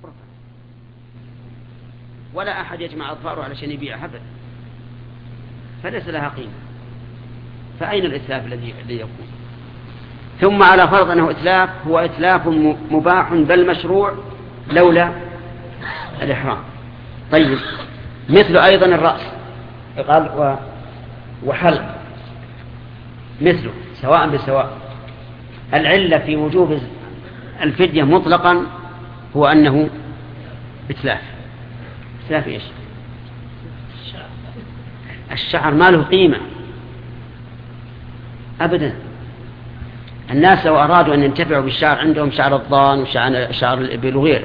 ولا أحد يجمع أظفاره علشان يبيع أبدا، فليس لها قيمة. فأين الإتلاف الذي يكون؟ ثم على فرض أنه إتلاف، هو إتلاف مباح بل مشروع لولا الإحرام. طيب، مثل أيضا الرأس قال وحلق مثله سواء بسواء. العلة في وجوب الفدية مطلقا هو أنه إتلاف. إتلاف إيش؟ الشعر ما له قيمة أبدا. الناس لو أرادوا أن ينتفعوا بالشعر عندهم شعر الضان وشعر الإبل وغيره.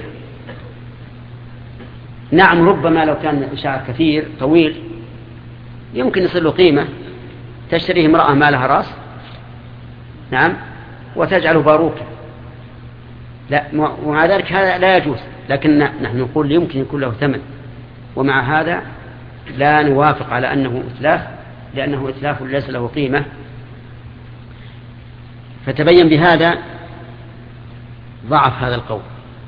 نعم، ربما لو كان شعر كثير طويل يمكن يصل له قيمة، تشتريه امرأة ما لها رأس، نعم، وتجعله باروكا، لا، ومع ذلك هذا لا يجوز. لكن نحن نقول يمكن يكون له ثمن، ومع هذا لا نوافق على أنه إتلاف، لأنه إتلاف ليس له قيمة. فتبين بهذا ضعف هذا القول.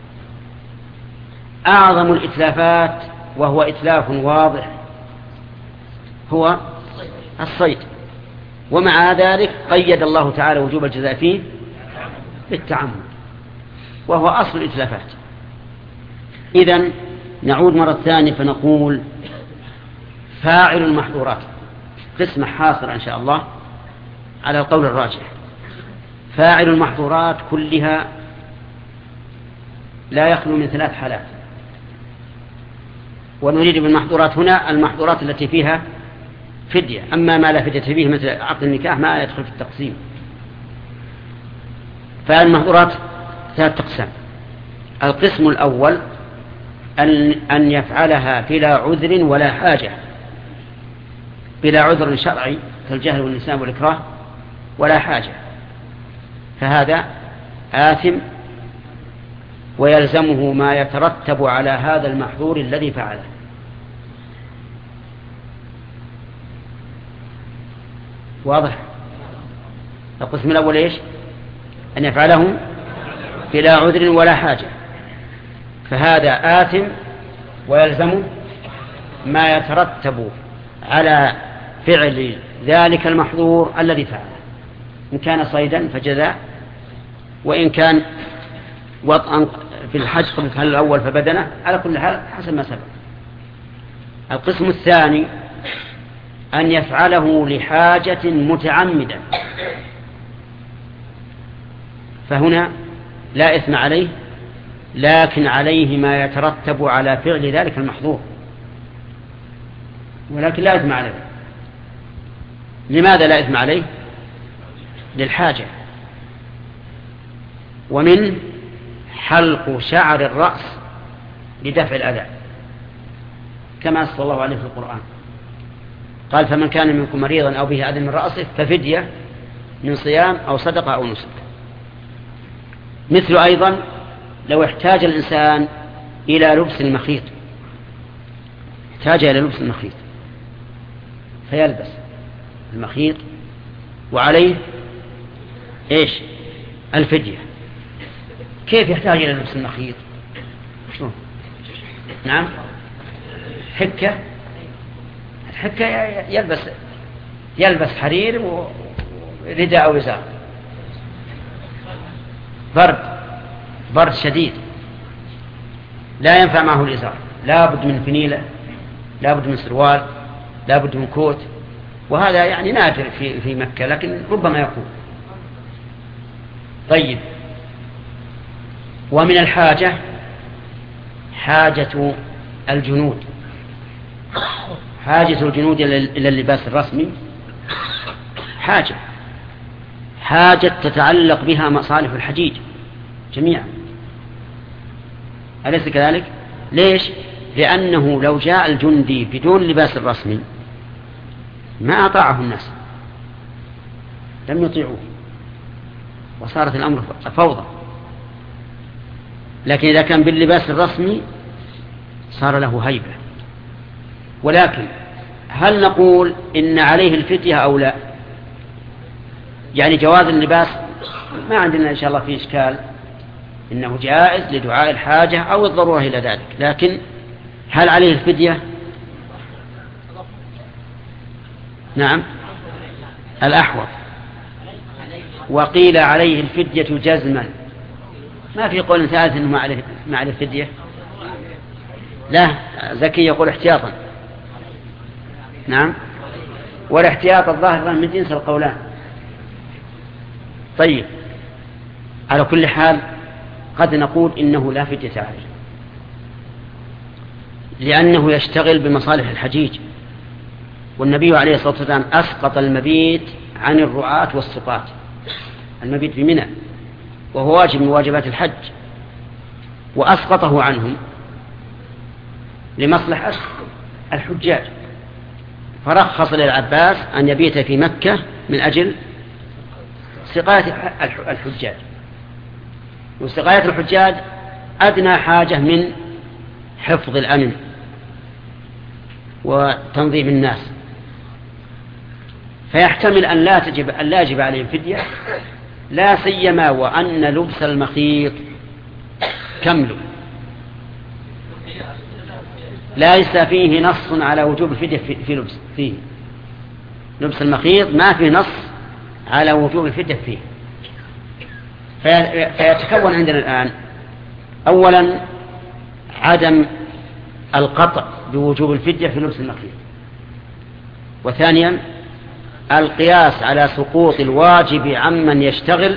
أعظم الإتلافات وهو إتلاف واضح هو الصيد، ومع ذلك قيد الله تعالى وجوب الجزاء فيه بالتعمد، وهو أصل الإتلافات. إذن نعود مرة ثانية فنقول فاعل المحظورات قسم حاصر إن شاء الله على القول الراجح. فاعل المحظورات كلها لا يخلو من 3 حالات، ونريد بالمحظورات هنا المحظورات التي فيها فدية. أما ما لا فدية فيه مثل عقد النكاح ما يدخل في التقسيم. فالمحظورات 3 أقسام. القسم الأول أن يفعلها بلا عذر ولا حاجة، بلا عذر شرعي كالجهل والنسيان والإكراه ولا حاجة، فهذا آثم ويلزمه ما يترتب على هذا المحظور الذي فعله. واضح؟ القسم الأول إيش؟ أن يفعله بلا عذر ولا حاجة، فهذا آثم ويلزم ما يترتب على فعل ذلك المحظور الذي فعله، إن كان صيدا فجزاء، وإن كان وطئا في الحج قبل الحل الأول فبدنه، على كل حال حسب ما سبق. القسم الثاني أن يفعله لحاجة متعمدة، فهنا لا إثم عليه، لكن عليه ما يترتب على فعل ذلك المحظور، ولكن لا إثم عليه. لماذا لا إثم عليه؟ للحاجة. ومن حلق شعر الرأس لدفع الأذى، كما صلى الله عليه في القرآن قال: فمن كان منكم مريضا أو به أذى من رأسه ففدية من صيام أو صدقة أو نسك. مثل أيضا لو احتاج الإنسان إلى لبس المخيط، احتاج إلى لبس المخيط فيلبس المخيط وعليه إيش؟ الفدية. كيف يحتاج إلى لبس المخيط؟ شو؟ نعم، حكة. الحكة يلبس حرير ورداء أو إزار، برد شديد لا ينفع معه الإزار، لا بد من فنيلة، لا بد من سروال، لا بد من كوت. وهذا يعني نادر في مكة، لكن ربما يكون. طيب، ومن الحاجة حاجة الجنود، حاجة الجنود إلى اللباس الرسمي، حاجة تتعلق بها مصالح الحجيج جميعا، أليس كذلك؟ ليش؟ لأنه لو جاء الجندي بدون لباس الرسمي ما أطاعه الناس، لم يطيعوه، وصارت الأمر فوضى. لكن إذا كان باللباس الرسمي صار له هيبة. ولكن هل نقول إن عليه الفتية أو لا؟ يعني جواز اللباس ما عندنا إن شاء الله في إشكال، إنه جائز لدعاء الحاجة أو الضرورة إلى ذلك، لكن هل عليه الفدية؟ نعم الأحوط. وقيل عليه الفدية جزما، ما في قول ثالث إنه ما عليه الفدية. لا، زكي يقول احتياطا. نعم، والاحتياط الظاهر من جنس القولان. طيب، على كل حال قد نقول إنه لا فدية عليه، لأنه يشتغل بمصالح الحجيج، والنبي عليه الصلاة والسلام أسقط المبيت عن الرعاة والسقاة. المبيت بمنى وهو واجب من واجبات الحج، وأسقطه عنهم لمصلحة الحجاج، فرخص للعباس أن يبيت في مكة من أجل سقاية الحجاج، وسقاية الحجاج أدنى حاجة من حفظ الأمن وتنظيم الناس، فيحتمل أن لا يجب عليهم فدية، لا سيما وأن لبس المخيط كمل ليس فيه نص على وجوب الفدية فيه لبس المخيط ما فيه نص على وجوب الفدية فيه. فيتكون عندنا الآن أولا عدم القطع بوجوب الفدية في لبس المخيط، وثانيا القياس على سقوط الواجب عمن يشتغل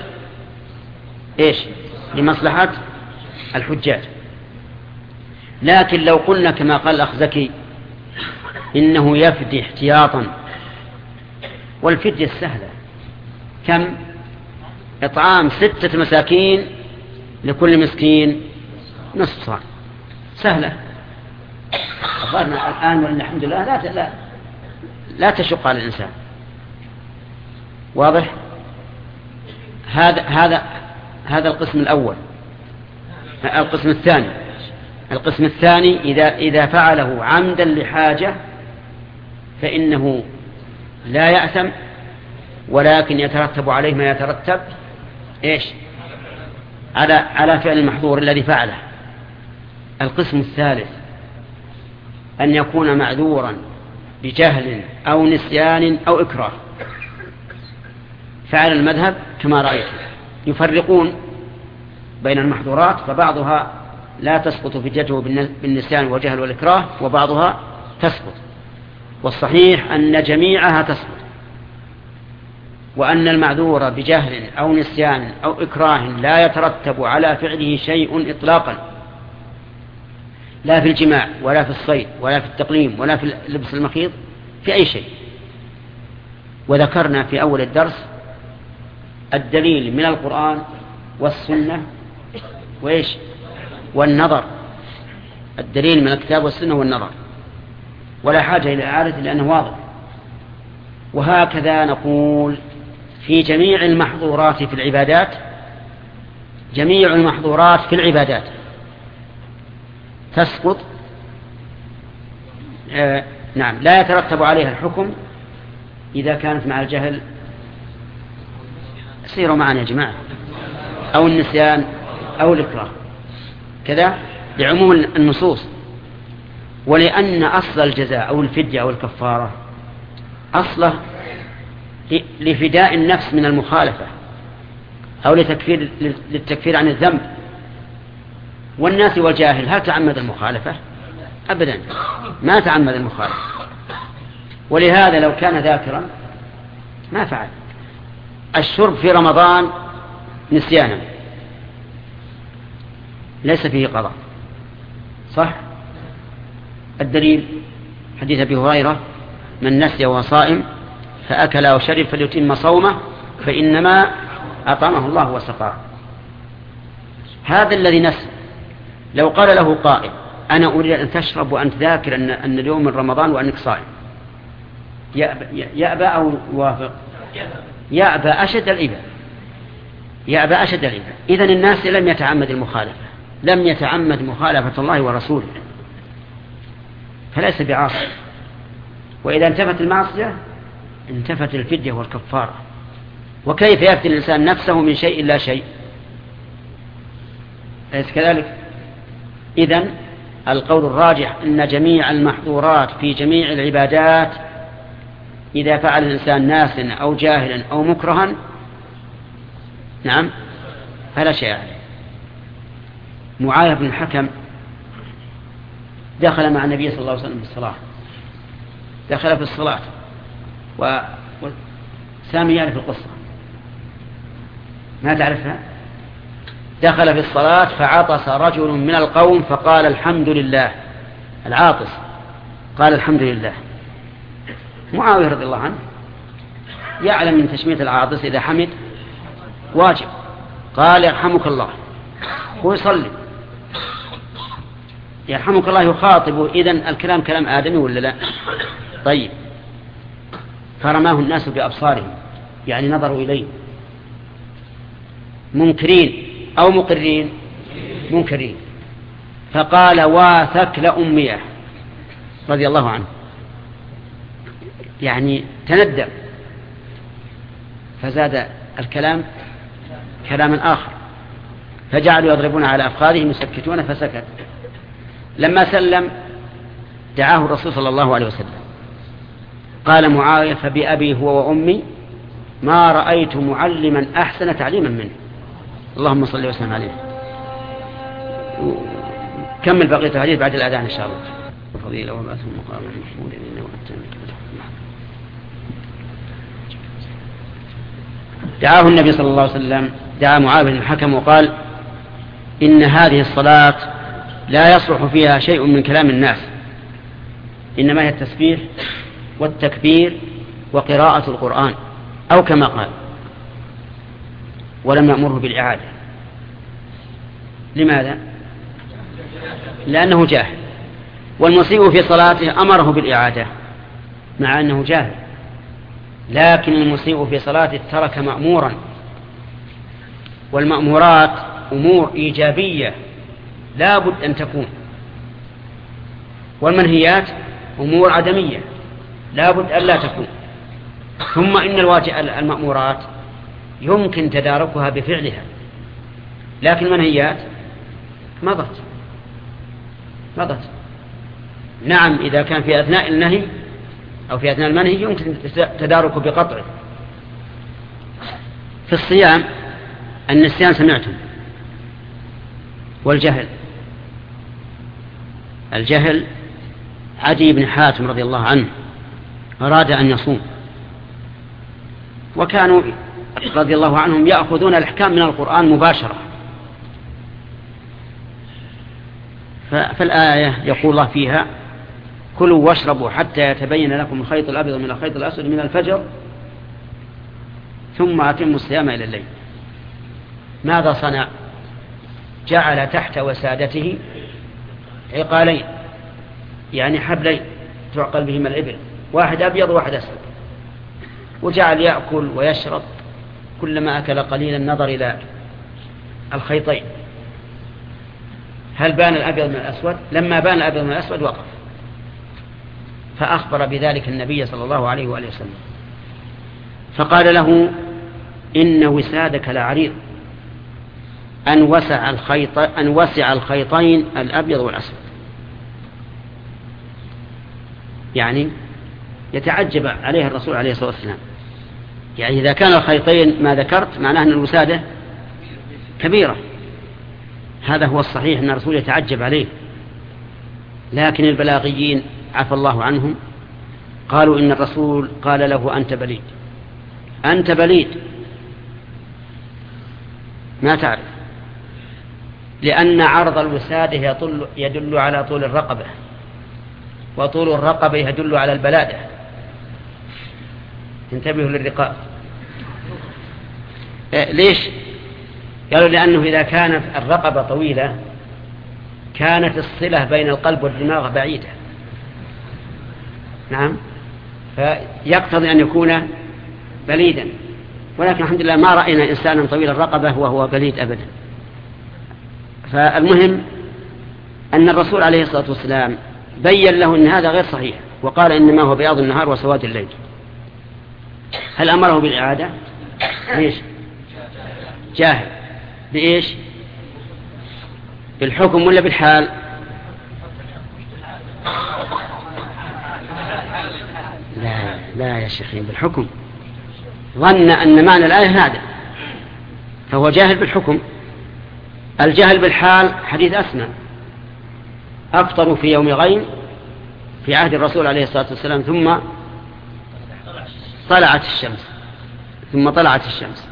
لمصلحة الحجاج. لكن لو قلنا كما قال الأخ زكي إنه يفدي احتياطا، والفدية السهلة كم؟ إطعام 6 مساكين لكل مسكين نصف صاع، سهلة. أخبرنا الآن والحمد لله لا تشق على الإنسان. واضح؟ هذا القسم الأول. القسم الثاني إذا فعله عمدا لحاجة فإنه لا يأثم، ولكن يترتب عليه ما يترتب على فعل المحظور الذي فعله. القسم الثالث أن يكون معذورا بجهل أو نسيان أو إكراه. فعل المذهب كما رأيت يفرقون بين المحظورات، فبعضها لا تسقط فديته بالنسيان والجهل والإكراه، وبعضها تسقط، والصحيح أن جميعها تسقط، وأن المعذور بجهل أو نسيان أو إكراه لا يترتب على فعله شيء إطلاقا، لا في الجماع ولا في الصيد ولا في التقليم ولا في لبس المخيط، في أي شيء. وذكرنا في أول الدرس الدليل من القرآن والسنة والنظر، الدليل من الكتاب والسنة والنظر، ولا حاجة إلى إعادة لأنه واضح. وهكذا نقول في جميع المحظورات في العبادات، جميع المحظورات في العبادات تسقط، نعم، لا يترتب عليها الحكم إذا كانت مع الجهل، سيروا معنا يا جماعة، أو النسيان أو الإكراه، كذا لعموم النصوص. ولأن أصل الجزاء أو الفدية أو الكفارة أصله لفداء النفس من المخالفة أو للتكفير عن الذنب. والناس والجاهل هل تعمد المخالفة؟ أبدا، ما تعمد المخالفة، ولهذا لو كان ذاكرا ما فعل. الشرب في رمضان نسيانا ليس فيه قضاء، صح؟ الدليل حديث أبي هريرة: من نسي وهو صائم فأكل أو شرب فليتم صومه فإنما أطعمه الله وسقاه. هذا الذي نسي لو قال له قائل: أنا أريد أن تشرب وأنت ذاكر أن اليوم من رمضان وأنك صائم، يأبى أو يوافق؟ يأبى أشد الإباء، يأبى أشد الإباء. إذن الناس لم يتعمد المخالفة، لم يتعمد مخالفة الله ورسوله، فليس بعاصي. وإذا انتفت المعصية انتفت الفدية والكفارة. وكيف يفتي الإنسان نفسه من شيء لا شيء؟ أليس كذلك؟ إذن القول الراجح أن جميع المحظورات في جميع العبادات إذا فعل الإنسان ناسا أو جاهلا أو مكرها نعم فلا شيء عليه. معاذ بن الحكم دخل مع النبي صلى الله عليه وسلم في الصلاة، دخل في الصلاة وسامي يعرف القصة ما تعرفها. دخل في الصلاة فعطس رجل من القوم فقال الحمد لله. العاطس قال الحمد لله. معاوية رضي الله عنه يعلم من تشميت العاطس إذا حمد واجب، قال يرحمك الله، هو يصلي يرحمك الله يخاطب، إذن الكلام كلام آدمي ولا لا؟ طيب، فرماه الناس بأبصارهم يعني نظروا إليه منكرين أو مقرين؟ منكرين. فقال واثك لأمية رضي الله عنه، يعني تندم، فزاد الكلام كلاما آخر، فجعلوا يضربون على أفخاذهم يسكتون فسكت. لما سلم دعاه الرسول صلى الله عليه وسلم، قال معاوية فبأبي هو وأمي ما رأيت معلما أحسن تعليما منه، اللهم صل وسلم عليه. كمل بقية الحديث بعد الأذان إن شاء الله. فضيلة وبعث المقام المحمود إنه دعاه النبي صلى الله عليه وسلم، دعا معاذ بن الحكم وقال إن هذه الصلاة لا يصلح فيها شيء من كلام الناس، إنما هي التسبيح والتكبير وقراءة القرآن أو كما قال، ولم يأمره بالإعادة. لماذا؟ لأنه جاهل، والمسيء في صلاته أمره بالإعادة مع أنه جاهل، لكن المسيء في صلاته ترك مأمورا، والمأمورات أمور إيجابية لا بد أن تكون، والمنهيات أمور عدمية لا بد أن لا تكون. ثم إن المأمورات يمكن تداركها بفعلها، لكن منهيات مضت. نعم إذا كان في أثناء النهي أو في أثناء المنهي يمكن تداركه بقطعه. في الصيام النسيان سمعتم، والجهل، الجهل عدي بن حاتم رضي الله عنه أراد أن يصوم، وكانوا رضي الله عنهم يأخذون الأحكام من القرآن مباشرة، فالآية يقول الله فيها كلوا واشربوا حتى يتبين لكم الخيط الأبيض من الخيط الأسود من الفجر ثم أتموا الصيام إلى الليل. ماذا صنع؟ جعل تحت وسادته عقالين، يعني حبلين تعقل بهما الإبل، واحد أبيض وواحد أسود، وجعل يأكل ويشرب، كلما أكل قليلا نظر إلى الخيطين هل بان الأبيض من الأسود؟ لما بان الأبيض من الأسود وقف، فأخبر بذلك النبي صلى الله عليه وآله وسلم، فقال له إن وسادك لعريض أن وسع الخيطين الأبيض والأسود. يعني يتعجب عليه الرسول عليه الصلاة والسلام، يعني إذا كان الخيطين ما ذكرت معناه أن الوسادة كبيرة، هذا هو الصحيح أن الرسول يتعجب عليه. لكن البلاغيين عفى الله عنهم قالوا إن الرسول قال له أنت بليد، أنت بليد ما تعرف، لأن عرض الوسادة يدل على طول الرقبة، وطول الرقبة يدل على البلادة. انتبهوا للرقاب. ليش؟ قالوا لأنه إذا كانت الرقبة طويلة كانت الصلة بين القلب والدماغ بعيدة، نعم، فيقتضي أن يكون بليدا، ولكن الحمد لله ما رأينا إنسانا طويل الرقبة وهو بليد أبدا. فالمهم أن الرسول عليه الصلاة والسلام بيّن له أن هذا غير صحيح، وقال إنما هو بياض النهار وسواد الليل. هل أمره بالإعادة؟ ليش؟ جاهل. بإيش؟ بالحكم ولا بالحال؟ لا يا شيخ، بالحكم. ظن أن معنى الآية هذا فهو جاهل بالحكم. الجهل بالحال حديث أسماء: أفطروا في يوم غيم في عهد الرسول عليه الصلاة والسلام ثم طلعت الشمس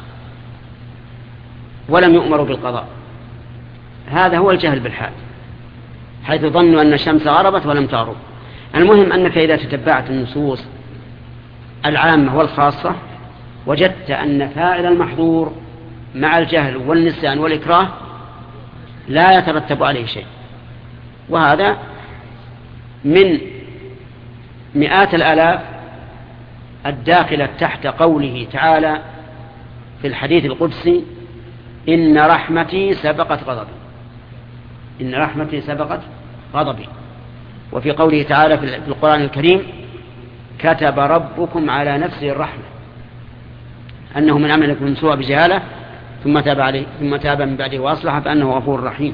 ولم يؤمروا بالقضاء. هذا هو الجهل بالحال، حيث ظنوا أن الشمس غربت ولم تغرب. المهم أنك إذا تتبعت النصوص العامة والخاصة وجدت أن فاعل المحظور مع الجهل والنسيان والإكراه لا يترتب عليه شيء. وهذا من مئات الآلاف الداخلة تحت قوله تعالى في الحديث القدسي: إن رحمتي سبقت غضبي. إن رحمتي سبقت غضبي. وفي قوله تعالى في القرآن الكريم: كتب ربكم على نفسه الرحمة أنه من عمل لكم سوء بجهالة ثم تاب من بعده وأصلح فأنه غفور رحيم.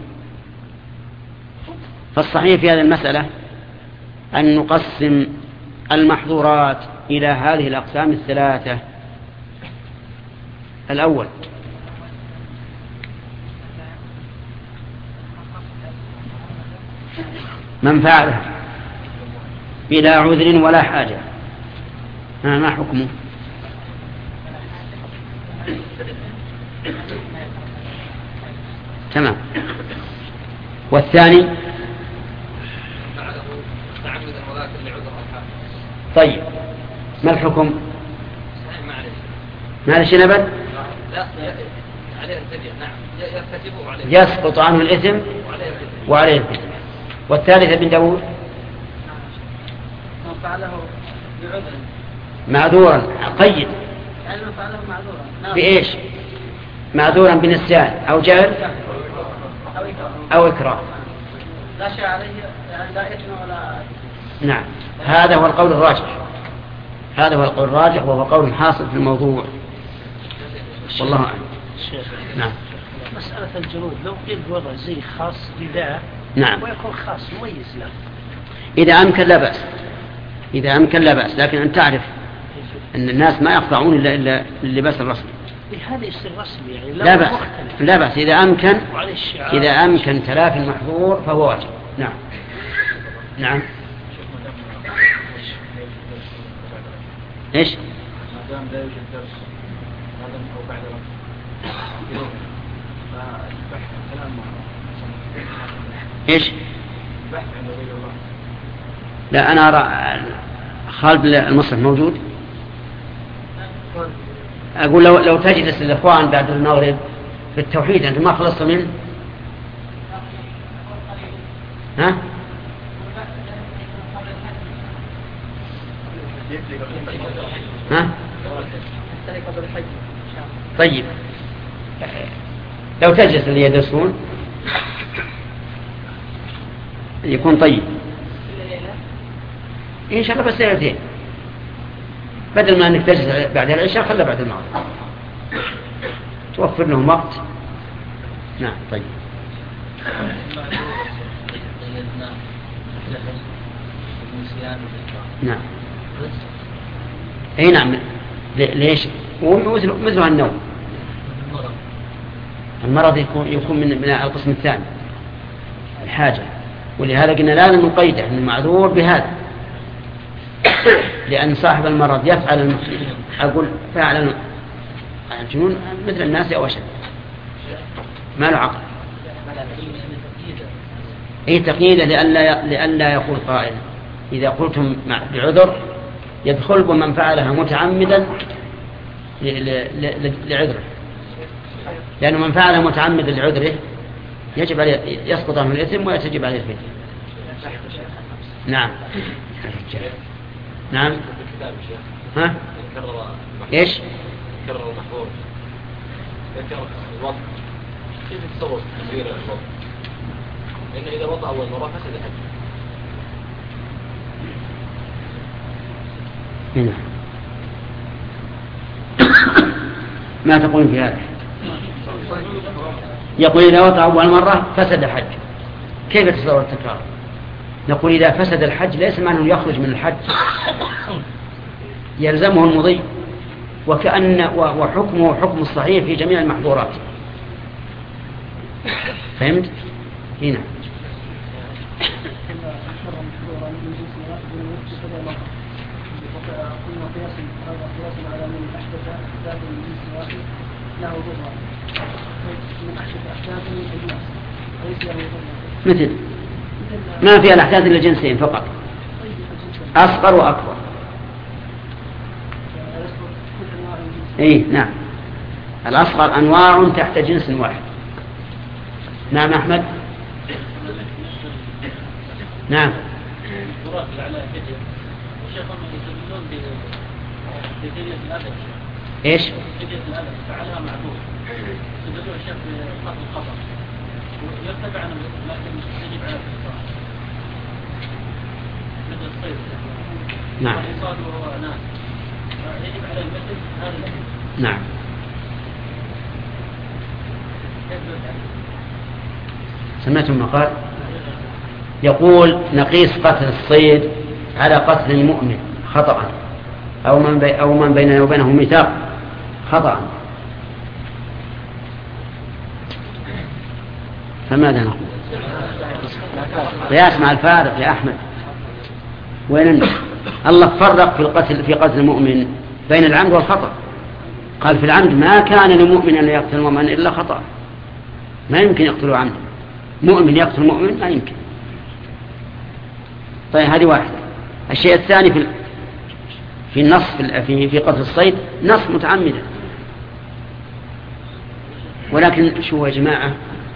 فالصحيح في هذه المسألة أن نقسم المحظورات إلى هذه الأقسام الثلاثة. الأول: من فعله بلا عذر ولا حاجة، ما حكمه؟ تمام. والثاني: طيب، ما الحكم؟ معلش نبت؟ يسقط عنه الإثم وعليه الإثم. والثالث ابن داود: معذورا. قيد بإيش؟ معذورا بنسيان أو جهل أو إكراه. لا شيء عليه، يعني لا إثم ولا. نعم، هذا هو القول الراجح، وهو قول حاصل في الموضوع. والله أعلم. نعم. مسألة الجنود لو قيل وضع زي خاص بداء، نعم، ويكون خاص مميز له، إذا أمكن لا بأس، لكن أن تعرف أن الناس ما يقطعون إلا اللباس الرسمي. هذا يصير رسمي يعني لا بأس إذا أمكن تلافي المحظور فهو واجب. نعم. إيش؟ ما دام لا يوجد درس أو بعد فالبحث الكلام إيش؟ البحث عن غير الله. لا، أنا أرى خالد المصحف موجود. أقول لو تجلس الإخوان بعد المغرب في التوحيد أنت ما خلصت منه؟ ها؟ طيب، لو تجلس اللي يدرسون يكون طيب إن شاء الله، بس ليلتين بدل ما أنك تجلس بعد العشاء خلى بعد المغرب توفر لهم وقت. نعم. طيب. نعم. اي نعم. ليش؟ مثل النوم. المرض يكون من القسم الثاني، الحاجة. ولهذا قلنا لازم نقيده ان المعذور بهذا، لأن صاحب المرض يفعل فعل الجنون مثل الناس أو أشد، ما له عقل. أي تقييده لئلا يقول قائل إذا قلتم بعذر يدخل بمن فعلها متعمدا لعذره، لأنه من فعلها متعمدا لعذره يجب عليه يسقط عنه الإثم ويتجب عليه الفدية. نعم. نعم. ها؟ إيش؟ كرر المحظور، ذكر الوضع. كيف تصور تكبير الوضع؟ لأنه إذا وضع أول مرة فسد الحج. هنا ما تقول في هذا؟ يقول إذا وضع أول مرة فسد الحج. كيف يتصور التكرار؟ نقول إذا فسد الحج ليس معنى يخرج من الحج، يلزمه المضي، وحكمه حكم الصحيح في جميع المحظورات. فهمت؟ هنا مثل ما فيها الأحداث إلا جنسين فقط، أصغر وأكبر. إيه نعم، الأصغر أنواع تحت جنس واحد. نعم أحمد. نعم. إيش؟ يرتفع عن لكن يجب على الإصرار مثل الصيد. نعم. الإصرار وهو ناس يجب على المثل هذا الأمر. نعم. سمعتم ما قال؟ يقول نقيس قتل الصيد على قتل المؤمن خطأ أو من بيننا وبينه ميثاق خطأ، فماذا نقول؟ قياس مع الفارق يا أحمد. وين الله فرق في قتل المؤمن بين العمد والخطأ. قال في العمد ما كان لمؤمن أن يقتل مؤمنا إلا خطأ، ما يمكن يقتله عمدا. مؤمن يقتل مؤمن ما يمكن. طيب هذه واحدة. الشيء الثاني في النص في قتل الصيد نص متعمدا، ولكن شو يا جماعة،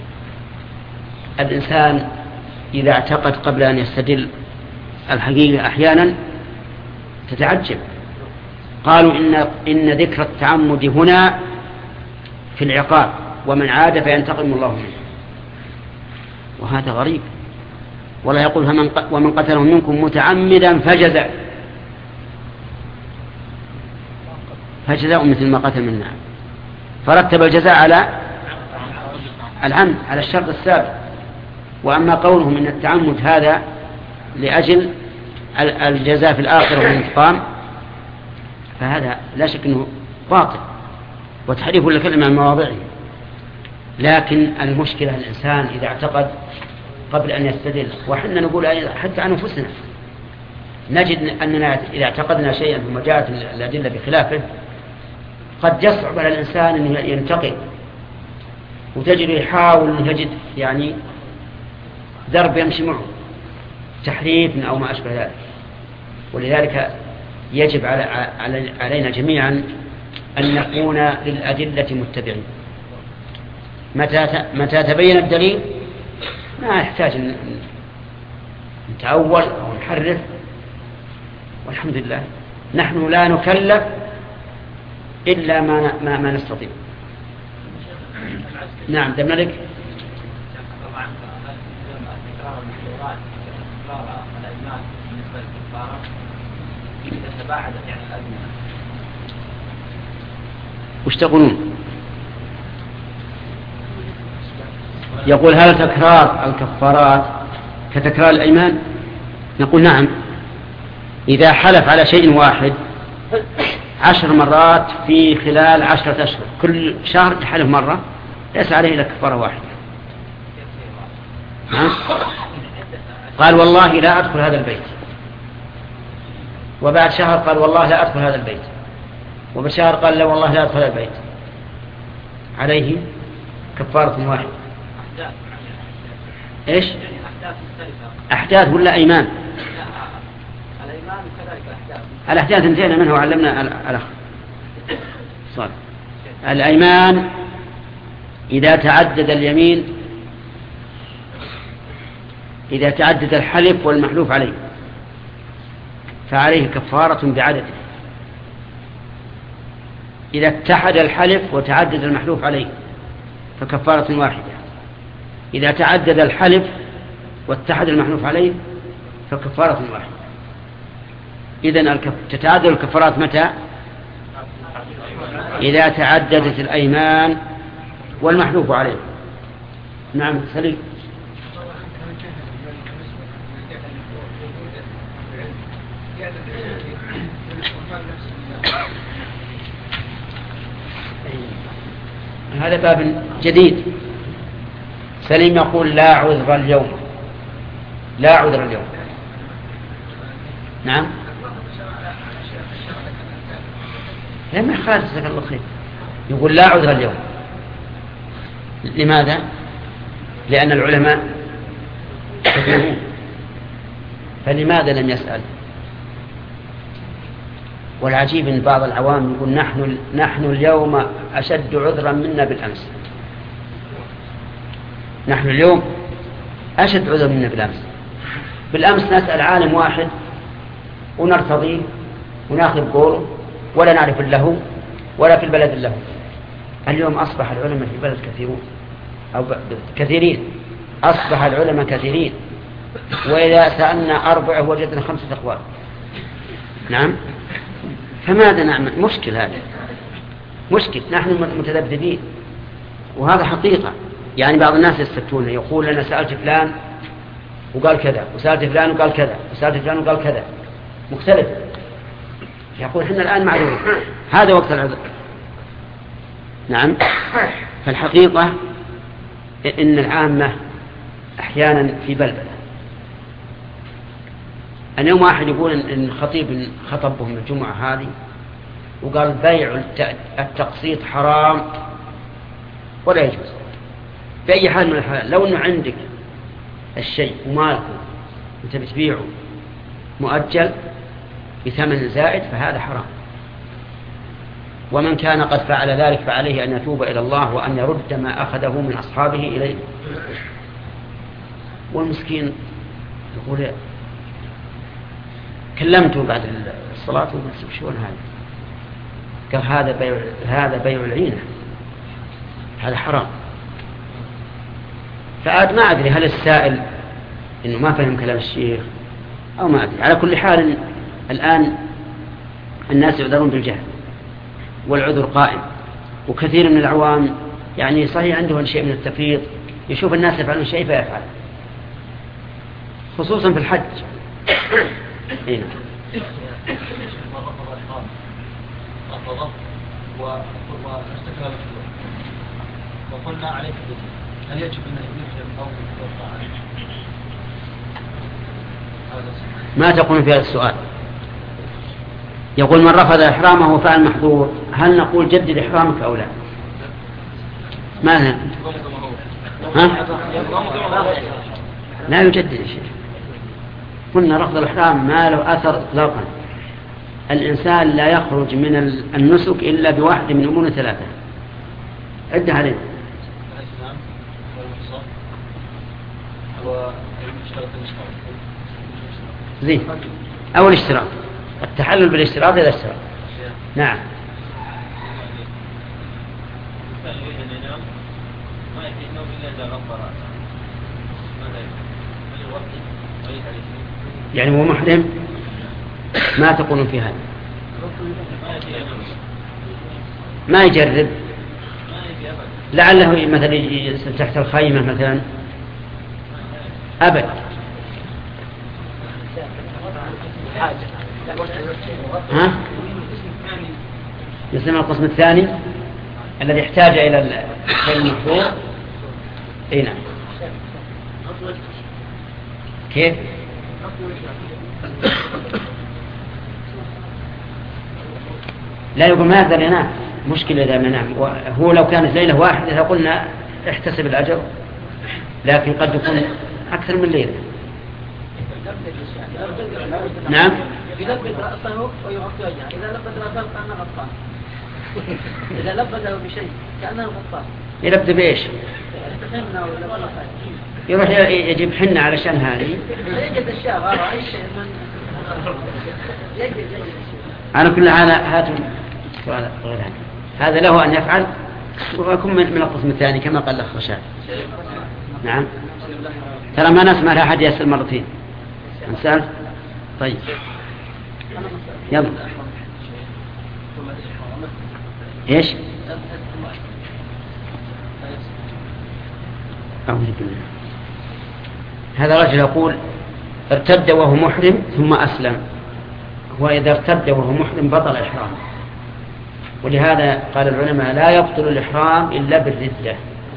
الإنسان إذا اعتقد قبل أن يستدل الحقيقة أحيانا تتعجب. قالوا إن ذكر التعمد هنا في العقاب، ومن عاد فينتقم الله منه، وهذا غريب. ولا يقول ومن قتله منكم متعمدا فجزاء مثل ما قتل من نعم، فرتب الجزاء على العمد على الشرط السابق. وأما قولهم إن التعمد هذا لأجل الجزاء في الآخرة والانتقام، فهذا لا شك أنه باطل وتحريف لكلمة عن مواضعه. لكن المشكلة الإنسان إذا اعتقد قبل أن يستدل، وحنا نقول حتى عن أنفسنا نجد أننا إذا اعتقدنا شيئا ثم جاءت الأدلة بخلافه قد يصعب على الإنسان أن ينتقل، وتجد يحاول أن يجد يعني درب يمشي معه، تحريف أو ما أشبه ذلك. ولذلك يجب علينا جميعا أن نكون للأدلة متبعين. متى تبين الدليل ما يحتاج أن نتأول أو نحرف، والحمد لله نحن لا نكلف إلا ما نستطيع. نعم دمنا لك. وش تقولون؟ يقول هل تكرار الكفارات كتكرار الأيمان؟ نقول نعم، إذا حلف على شيء واحد 10 مرات في خلال 10 أشهر، كل شهر يحلف مرة، ليس عليه إلا كفارة واحدة. قال والله لا أدخل هذا البيت، وبعد شهر قال والله لا أدخل هذا البيت، وبشهر قال لا والله لا أدخل هذا البيت، عليه كفارة واحدة. إيش؟ أحداث ولا أيمان؟ الأحداث انتهينا منه وعلمنا الأخ صالح. الأيمان إذا تعدد اليمين، إذا تعدد الحلف والمحلوف عليه فعليه كفارة بعدده. إذا اتحد الحلف وتعدد المحلوف عليه فكفارة واحدة. إذا تعدد الحلف واتحد المحلوف عليه فكفارة واحدة. إذن تتعدد الكفارات متى؟ إذا تعددت الأيمان والمحلوف عليه. نعم سليم. هذا باب جديد. سليم يقول لا عذر اليوم، لا عذر اليوم. نعم لما خالد جزاك الله خير يقول لا عذر اليوم. لماذا؟ لأن العلماء كثيرون، فلماذا لم يسأل؟ والعجيب ان بعض العوام يقول نحن اليوم أشد عذرا منا بالأمس. نحن اليوم أشد عذرا منا بالأمس نسأل عالم واحد ونرتضيه وناخذ قوله ولا نعرف له ولا في البلد له. اليوم أصبح العلماء في البلد كثيرون أو كثيرين، أصبح العلماء كثيرين، وإذا سألنا 4 وجدنا 5 أقوال. نعم، فماذا نعمل؟ مشكل هذا، مشكل. نحن متذبذبين، وهذا حقيقة. يعني بعض الناس يستفتون يقول أنا سألت فلان وقال كذا، وسألت فلان وقال كذا، وسألت فلان وقال كذا، مختلف. يقول إحنا الآن معذورين، هذا وقت العذر. نعم، فالحقيقة إن العامة أحيانا في بلبلة. اليوم واحد يقول إن خطيب خطبهم الجمعة هذه وقال بيع التقسيط حرام ولا يجوز بأي حال من الحال. لو أنه عندك الشيء ومالكه أنت بتبيعه مؤجل بثمن زائد فهذا حرام. ومن كان قد فعل ذلك فعليه أن يتوب إلى الله وأن يرد ما أخذه من أصحابه إليه. والمسكين يقول كلمته بعد الصلاة وقلت شو هذا؟ قال هذا بيع العينة، هذا حرام. فعاد ما أدري هل السائل إنه ما فهم كلام الشيخ أو ما أدري. على كل حال الآن الناس يعذرون بالجهل والعذر قائم، وكثير من العوام يعني صحيح عندهم شيء من التفريط، يشوف الناس يفعلون شيء فيفعل، خصوصا في الحج. هنا وقلنا عليك هل يجب أن يحرم أو ما تقول في هذا السؤال؟ يقول من رفض إحرامه فعل محظور، هل نقول جدد إحرامك أو لا؟ ماذا؟ ها؟ لا يجدد شيء. قلنا رفض الإحرام ما له أثر إطلاقا. الإنسان لا يخرج من النسك إلا بواحد من أمور 3. عدها عليه. زين. أول اشتراط التحلل بالاشتراط إذا اشتراط. نعم. يعني هو محرم ما تقولون في هذا؟ ما يجرب لعله مثلا يجلس تحت الخيمة مثلا أبد. ها؟ يسمى القسم الثاني الذي يحتاج إلى المحظور. اي نعم. كيف؟ لا يقول ما يقدر ينام، مشكلة إذا ما نام. هو لو كانت ليلة واحدة قلنا احتسب الأجر، لكن قد يكون أكثر من ليلة. نعم. يلبد رأسه ويغطي وجهه. إذا لبد رأسه كأنه غطاه. إذا لبده بشيء كأنه غطاه. يلبد بإيش؟ يروح يجيب حنة علشان هذه. يجد الشاب أي شيء يجد على كل حال هاتوا سؤال غير هذا له أن يفعل ويكون من القسم الثاني كما قال الأخ رشاد. نعم. ترى ما نسمع لأحد يسأل مرتين. نسأل. طيب. يلا. إيش؟ أعوذ بالله. هذا رجل يقول ارتد وهو محرم ثم أسلم، وإذا ارتد وهو محرم بطل إحرامه. ولهذا قال العلماء لا يبطل الإحرام إلا بالردة،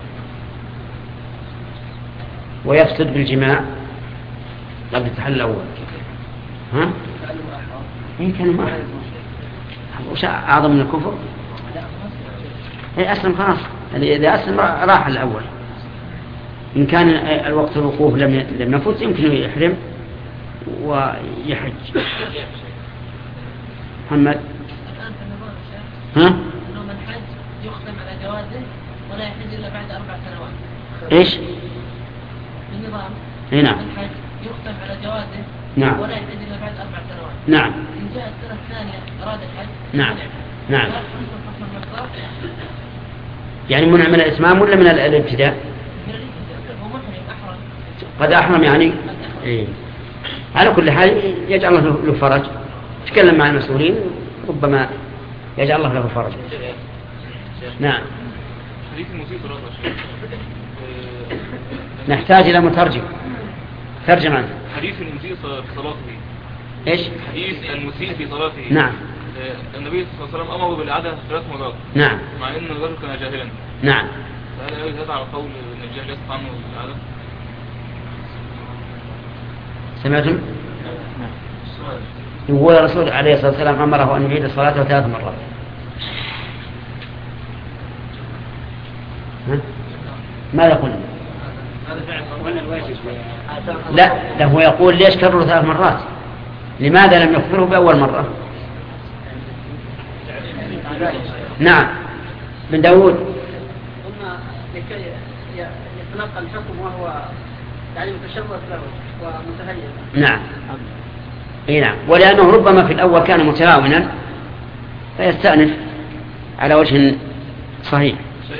ويفسد بالجماع قبل التحلل الأول. ها؟ كانوا ما وش أعظم من الكفر؟ هي أسلم خلاص، إذا أسلم راح الأول. إن كان الوقت الوقوف لم يفوت يمكن يحرم ويحج. محمد ها؟ إنه من حج يختم على جوازه ولا يحج إلا بعد 4 سنوات. إيش؟ النظام نعم. من حج يختم على جوازه نعم. ولا يحج إلا بعد 4 سنوات. نعم. إن جاء السنة الثانية أراد الحج. نعم. نعم. يعني منع من الإتمام ولا من الابتداء؟ هو محرم أحرم. قد أحرم يعني. إيه. على كل حال يجعل الله له فرج. تكلم مع المسؤولين ربما يجعل الله له فرج. نعم. نحتاج إلى مترجم. ترجم عنه. حديث المسيء في صلاته. إيش؟ حديث المسيء في صلاته. نعم. النبي صلى الله عليه وسلم أمره بالإعادة 3 مرات. نعم. مع أن الرجل كان جاهلا. نعم. فهل يجوز هذا على قول أن الجاهل يسقط عنه الإعادة؟ سمعتم؟ يقول الرسول عليه الصلاة والسلام أمره أن يعيد الصلاة 3 مرات. ماذا يقول؟ لا هو يقول ليش كرر 3 مرات؟ لماذا لم يخبره بأول مرة؟ نعم. بن داود. قلنا لكي يتلقى الحكم وهو يعني متشوق له ومتهيئ. نعم. اي نعم. ولأنه ربما في الأول كان متهاونا فيستأنف على وجه صحيح.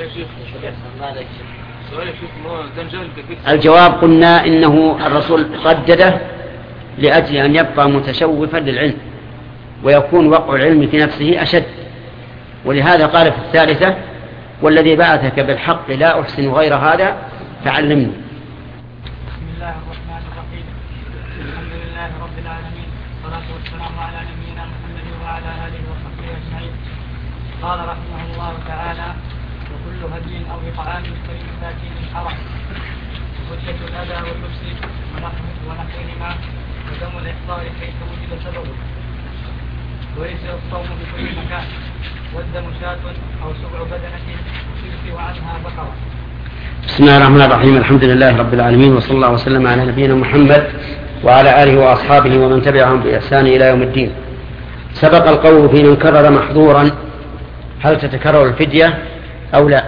الجواب قلنا إنه الرسول ردده لأجل أن يبقى متشوفا للعلم ويكون وقع العلم في نفسه أشد، ولهذا قال في الثالثة: والذي بعثك بالحق لا أحسن غير هذا فعلمني. بسم الله الرحمن الرحيم. الحمد لله رب العالمين، والصلاة والسلام على نبينا محمد وعلى آله وصحبه أجمعين. قال رحمه الله تعالى: وكل هدي أو إطعام كالمساكين الحرم وحجة الأذى واللبس ونحوهما ودم الإحصاء حيث وجد سببه، ويجزئ الصوم بكل مكان، والدم شاة أو سبع بدنة تجزئ عنها بقرة. بسم الله الرحمن الرحيم. الحمد لله رب العالمين، وصلى الله وسلم على نبينا محمد وعلى آله وأصحابه ومن تبعهم بإحسان إلى يوم الدين. سبق القول في من كرر محظورا هل تتكرر الفدية أو لا،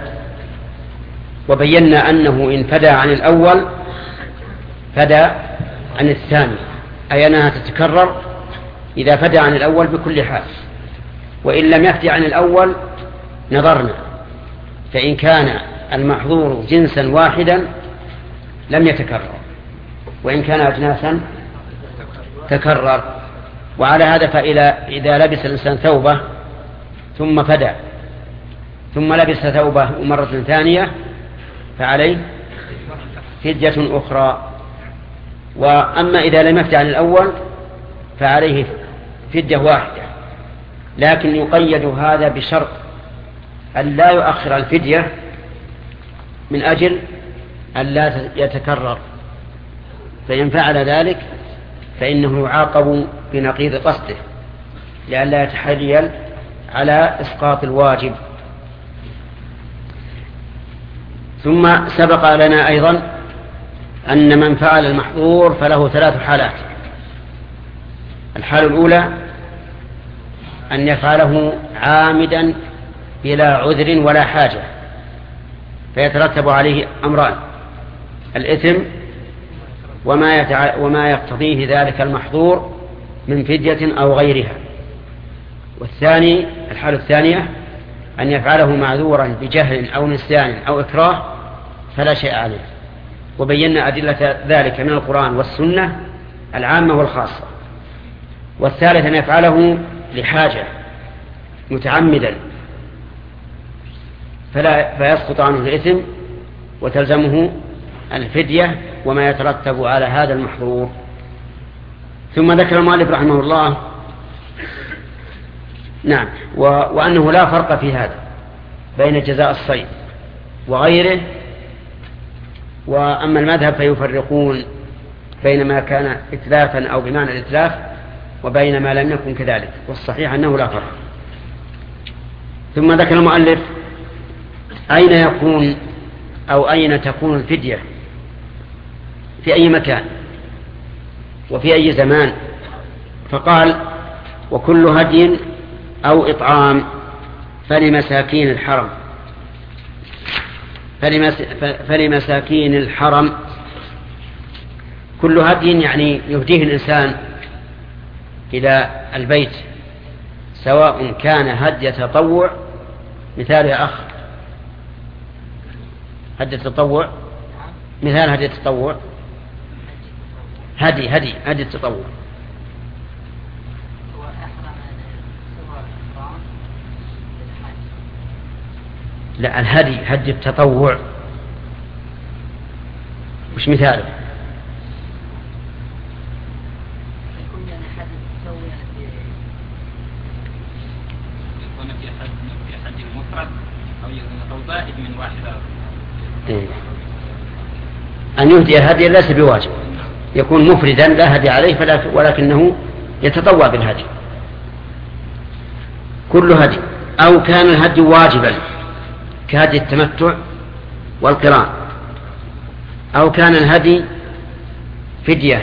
وبينا أنه إن فدى عن الأول فدى عن الثاني، أي أنها تتكرر إذا فدى عن الأول بكل حال. وإن لم يفدي عن الأول نظرنا، فإن كان المحظور جنسا واحدا لم يتكرر، وإن كان أجناسا تكرر. وعلى هذا فإذا لبس الإنسان ثوبة ثم فدى ثم لبس ثوبة مرة ثانية فعليه فدية أخرى. وأما إذا لم يفدي عن الأول فعليه فدية واحدة، لكن يقيد هذا بشرط أن لا يؤخر الفدية من أجل أن لا يتكرر، فإن فعل ذلك فإنه يعاقب بنقيض قصده لأن لا يتحيل على إسقاط الواجب. ثم سبق لنا أيضا أن من فعل المحظور فله 3 حالات. الحالة الأولى أن يفعله عامدا بلا عذر ولا حاجة، فيترتب عليه أمران: الإثم وما يقتضيه ذلك المحظور من فدية أو غيرها. والثاني الحالة الثانية أن يفعله معذورا بجهل أو نسيان أو إكراه فلا شيء عليه، وبينا أدلة ذلك من القرآن والسنة العامة والخاصة. والثالث أن يفعله لحاجة متعمدا فيسقط عنه الإثم وتلزمه الفدية وما يترتب على هذا المحظور. ثم ذكر المؤلف رحمه الله نعم. وأنه لا فرق في هذا بين جزاء الصيد وغيره. وأما المذهب فيفرقون بين ما كان إتلافا أو بمعنى الإتلاف وبين ما لم يكن كذلك، والصحيح أنه لا فرق. ثم ذكر المؤلف أين يكون أو أين تكون الفدية، في أي مكان وفي أي زمان، فقال وكل هدي أو إطعام فلمساكين الحرم. فلمساكين الحرم كل هدي يعني يهديه الإنسان إلى البيت، سواء كان هدي تطوع، مثال يا أخ هدي التطوع، مثال هدي التطوع، هدي التطوع. لا، الهدي هدي التطوع وش مثاله؟ يكون في حد المفرد أو زائد من واحدة. أن يهدي هدي ليس بواجب، يكون مفردا لا هدي عليه ولكنه يتطوع بالهدي. كل هدي، أو كان الهدي واجبا كهدي التمتع والقران، أو كان الهدي فدية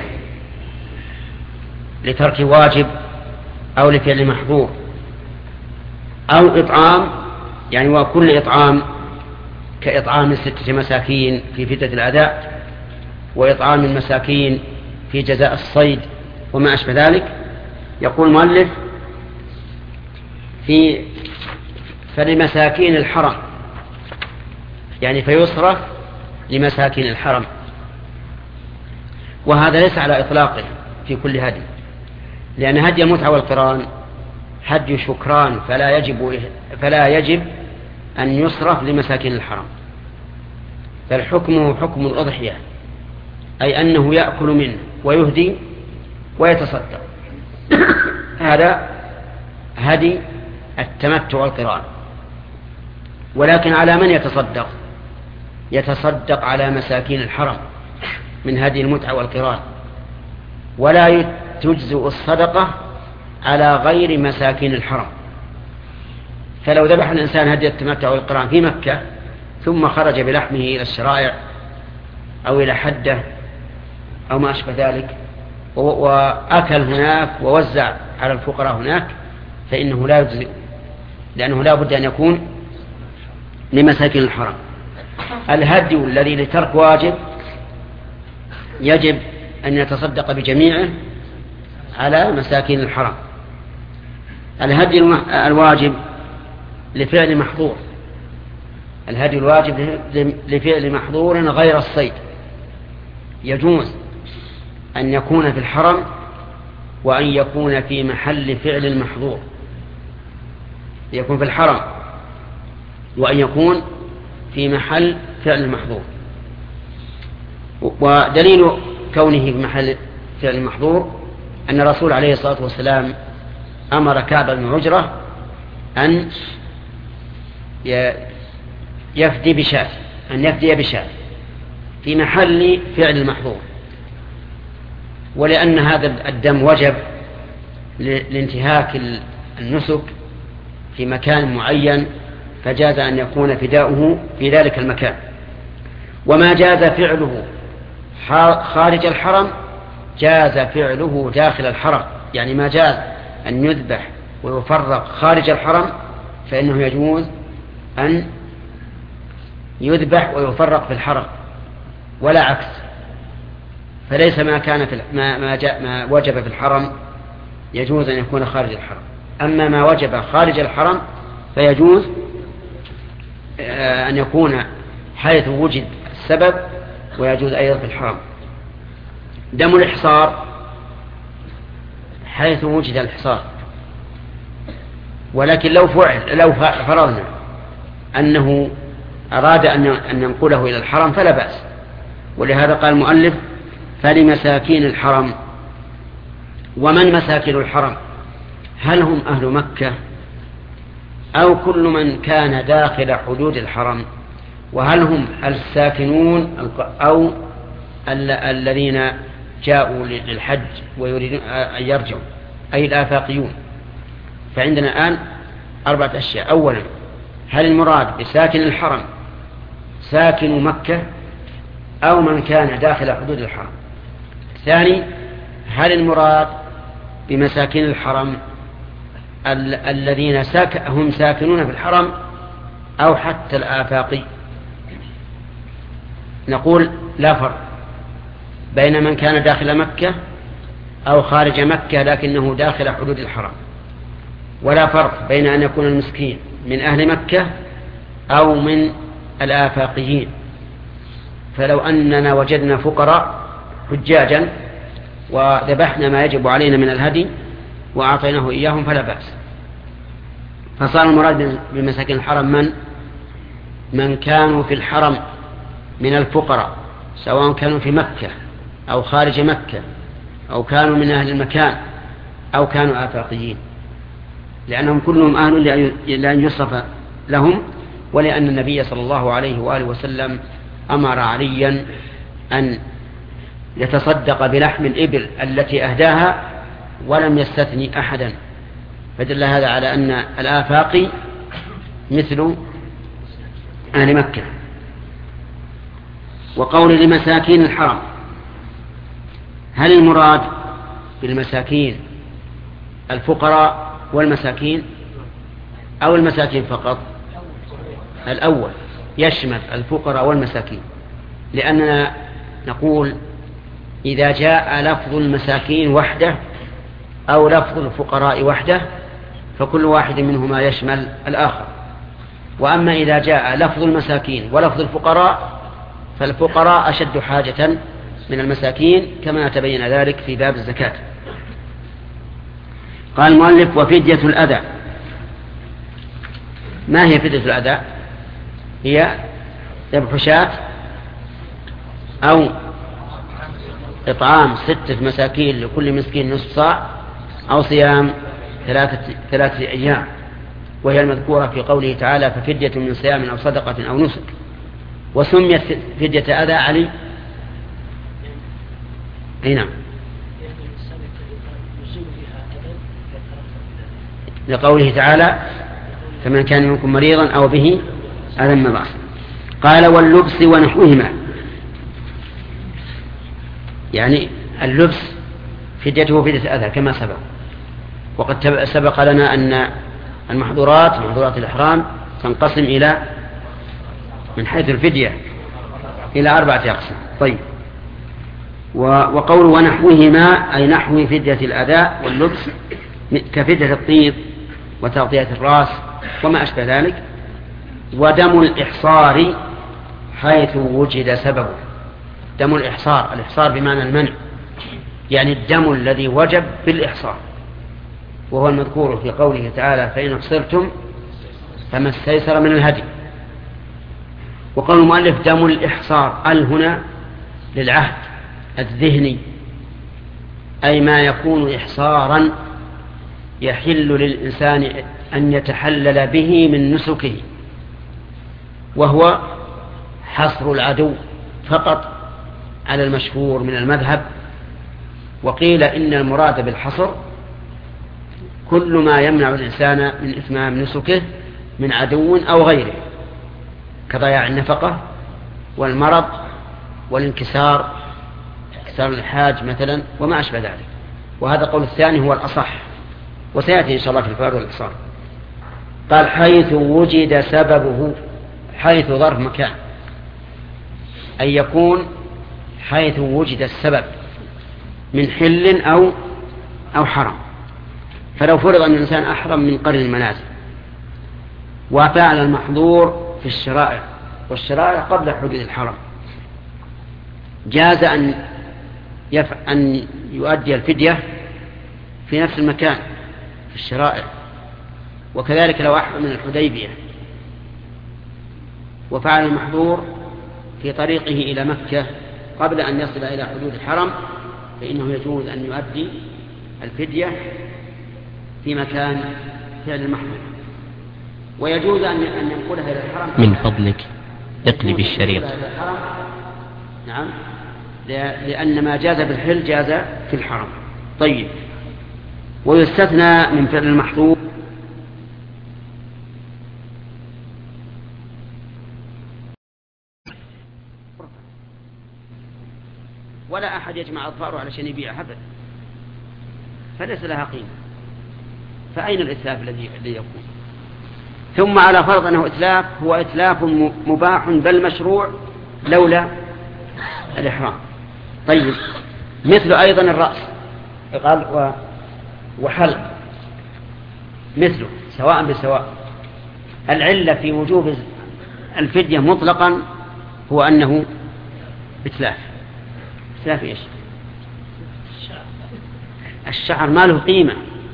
لترك واجب أو لفعل محظور، أو إطعام يعني وكل إطعام كإطعام 6 مساكين في فدية الأداء، وإطعام المساكين في جزاء الصيد وما أشبه ذلك. يقول المؤلف فلمساكين الحرم، يعني فيصرف لمساكين الحرم، وهذا ليس على إطلاقه في كل هدي، لأن هدي المتعة والقران هدي شكران فلا يجب أن يصرف لمساكين الحرم، فالحكم حكم الأضحية، أي أنه يأكل منه ويهدي ويتصدق. هذا هدي التمتع والقران. ولكن على من يتصدق؟ يتصدق على مساكين الحرم من هدي المتعة والقران، ولا تجزئ الصدقة على غير مساكين الحرم. فلو ذبح الإنسان هدي التمتع والقران في مكة ثم خرج بلحمه إلى الشرائع أو إلى حدة أو ما أشبه ذلك وأكل هناك ووزع على الفقراء هناك، فإنه لا يجزئ، لأنه لا بد أن يكون لمساكين الحرم. الهدي الذي لترك واجب يجب أن يتصدق بجميعه على مساكين الحرم. الهدي الواجب لفعل محظور، الهدي الواجب لفعل محظور غير الصيد، يجوز أن يكون في الحرم وأن يكون في محل فعل المحظور، يكون في الحرم وأن يكون في محل فعل المحظور. ودليل كونه في محل فعل المحظور أن الرسول عليه الصلاة والسلام أمر كعب بن عجرة أن يفدي بشاة في محل فعل المحظور، ولأن هذا الدم وجب لانتهاك النسك في مكان معين، فجاز أن يكون فداؤه في ذلك المكان. وما جاز فعله خارج الحرم جاز فعله داخل الحرم، يعني ما جاز أن يذبح ويفرق خارج الحرم فإنه يجوز أن يذبح ويفرق في الحرم، ولا عكس. فليس ما كان في ما وجب في الحرم يجوز أن يكون خارج الحرم، أما ما وجب خارج الحرم فيجوز أن يكون حيث وجد السبب، ويجوز أيضا في الحرم. دم الإحصار حيث وجد الإحصار، ولكن لو فرضنا أنه أراد أن ينقله إلى الحرم فلا بأس. ولهذا قال المؤلف فلمساكين الحرم. ومن مساكين الحرم؟ هل هم أهل مكة أو كل من كان داخل حدود الحرم. وهل هم الساكنون أو الذين جاءوا للحج ويريدون أن يرجعوا، أي الآفاقيون؟ فعندنا الآن 4 أشياء. أولا، هل المراد بساكن الحرم ساكن مكة أو من كان داخل حدود الحرم؟ ثاني، هل المراد بمساكن الحرم الذين هم ساكنون في الحرم أو حتى الآفاقي؟ نقول لا فرق بين من كان داخل مكة أو خارج مكة لكنه داخل حدود الحرم، ولا فرق بين أن يكون المسكين من أهل مكة أو من الآفاقيين. فلو أننا وجدنا فقراء حجاجا وذبحنا ما يجب علينا من الهدي وأعطيناه إياهم فلا بأس. فصار المراد بمساكن الحرم من كانوا في الحرم من الفقراء، سواء كانوا في مكة أو خارج مكة أو كانوا من أهل المكان أو كانوا آفاقيين، لأنهم كلهم أهل لأن يصف لهم، ولأن النبي صلى الله عليه وآله وسلم أمر عليا أن يتصدق بلحم الإبل التي أهداها ولم يستثني أحدا، فدل هذا على أن الآفاقي مثل أهل مكة. وقول لمساكين الحرم، هل المراد بالمساكين الفقراء والمساكين أو المساكين فقط؟ الأول يشمل الفقراء والمساكين، لأننا نقول إذا جاء لفظ المساكين وحده أو لفظ الفقراء وحده فكل واحد منهما يشمل الآخر. وأما إذا جاء لفظ المساكين ولفظ الفقراء فالفقراء أشد حاجة من المساكين، كما تبين ذلك في باب الزكاة. قال المؤلف: وفدية الأذى. ما هي فدية الأذى؟ هي ذبح شاة أو إطعام 6 مساكين لكل مسكين نصف صاع أو صيام 3 أيام، وهي المذكورة في قوله تعالى: ففدية من صيام أو صدقة أو نسك. وسميت فدية أذى علي هنا لقوله تعالى: فمن كان منكم مريضا أو به أذى من رأسه. قال: واللبس ونحوهما، يعني اللبس فديته فدية أذى كما سبق. وقد سبق لنا أن محظورات الإحرام تنقسم إلى من حيث الفدية إلى 4 أقسام. طيب، وقول ونحوهما أي نحو فدية الأذى واللبس كفدية الطيب وتغطية الرأس وما أشبه ذلك. ودم الإحصار حيث وجد سببه. دم الإحصار بمعنى المنع، يعني الدم الذي وجب بالإحصار، وهو المذكور في قوله تعالى: فإن أحصرتم فما استيسر من الهدي. وقال المؤلف: دم الإحصار هنا للعهد الذهني، أي ما يكون إحصارا يحل للإنسان أن يتحلل به من نسكه، وهو حصر العدو فقط على المشهور من المذهب. وقيل إن المراد بالحصر كل ما يمنع الإنسان من إتمام نسكه من عدو أو غيره، كضياع النفقة والمرض والانكسار، انكسار الحاج مثلا وما أشبه ذلك. وهذا قول الثاني هو الأصح، وسيأتي إن شاء الله في الفوائد والإحصار. قال: حيث وجد سببه. حيث ظرف مكان، أي يكون حيث وجد السبب من حل أو حرم. فلو فرض أن الإنسان أحرم من قرن المنازل وفعل المحظور في الشرائع، والشرائع قبل حدود الحرم، جاز أن يؤدي الفدية في نفس المكان في الشرائع. وكذلك لو أحرم من الحديبية وفعل المحظور في طريقه إلى مكة قبل أن يصل إلى حدود الحرم، فإنه يجوز أن يؤدي الفدية في مكان فعل المحظور. ويجوز أن ينقلها إلى الحرم من فضلك اقلب الشريط. نعم، لأن ما جاز بالحل جاز في الحرم. طيب، ويستثنى من فعل المحظور ولا أحد يجمع أظفاره علشان يبيعها أبدا، فليس لها قيمة. فأين الإتلاف الذي يكون؟ ثم على فرض أنه إتلاف، هو إتلاف مباح بل مشروع لولا الإحرام. طيب، مثل أيضا الرأس قال وحلق مثله سواء بسواء. العلة في وجوب الفدية مطلقا هو أنه إتلاف. إتلاف إيش؟ الشعر ما له قيمة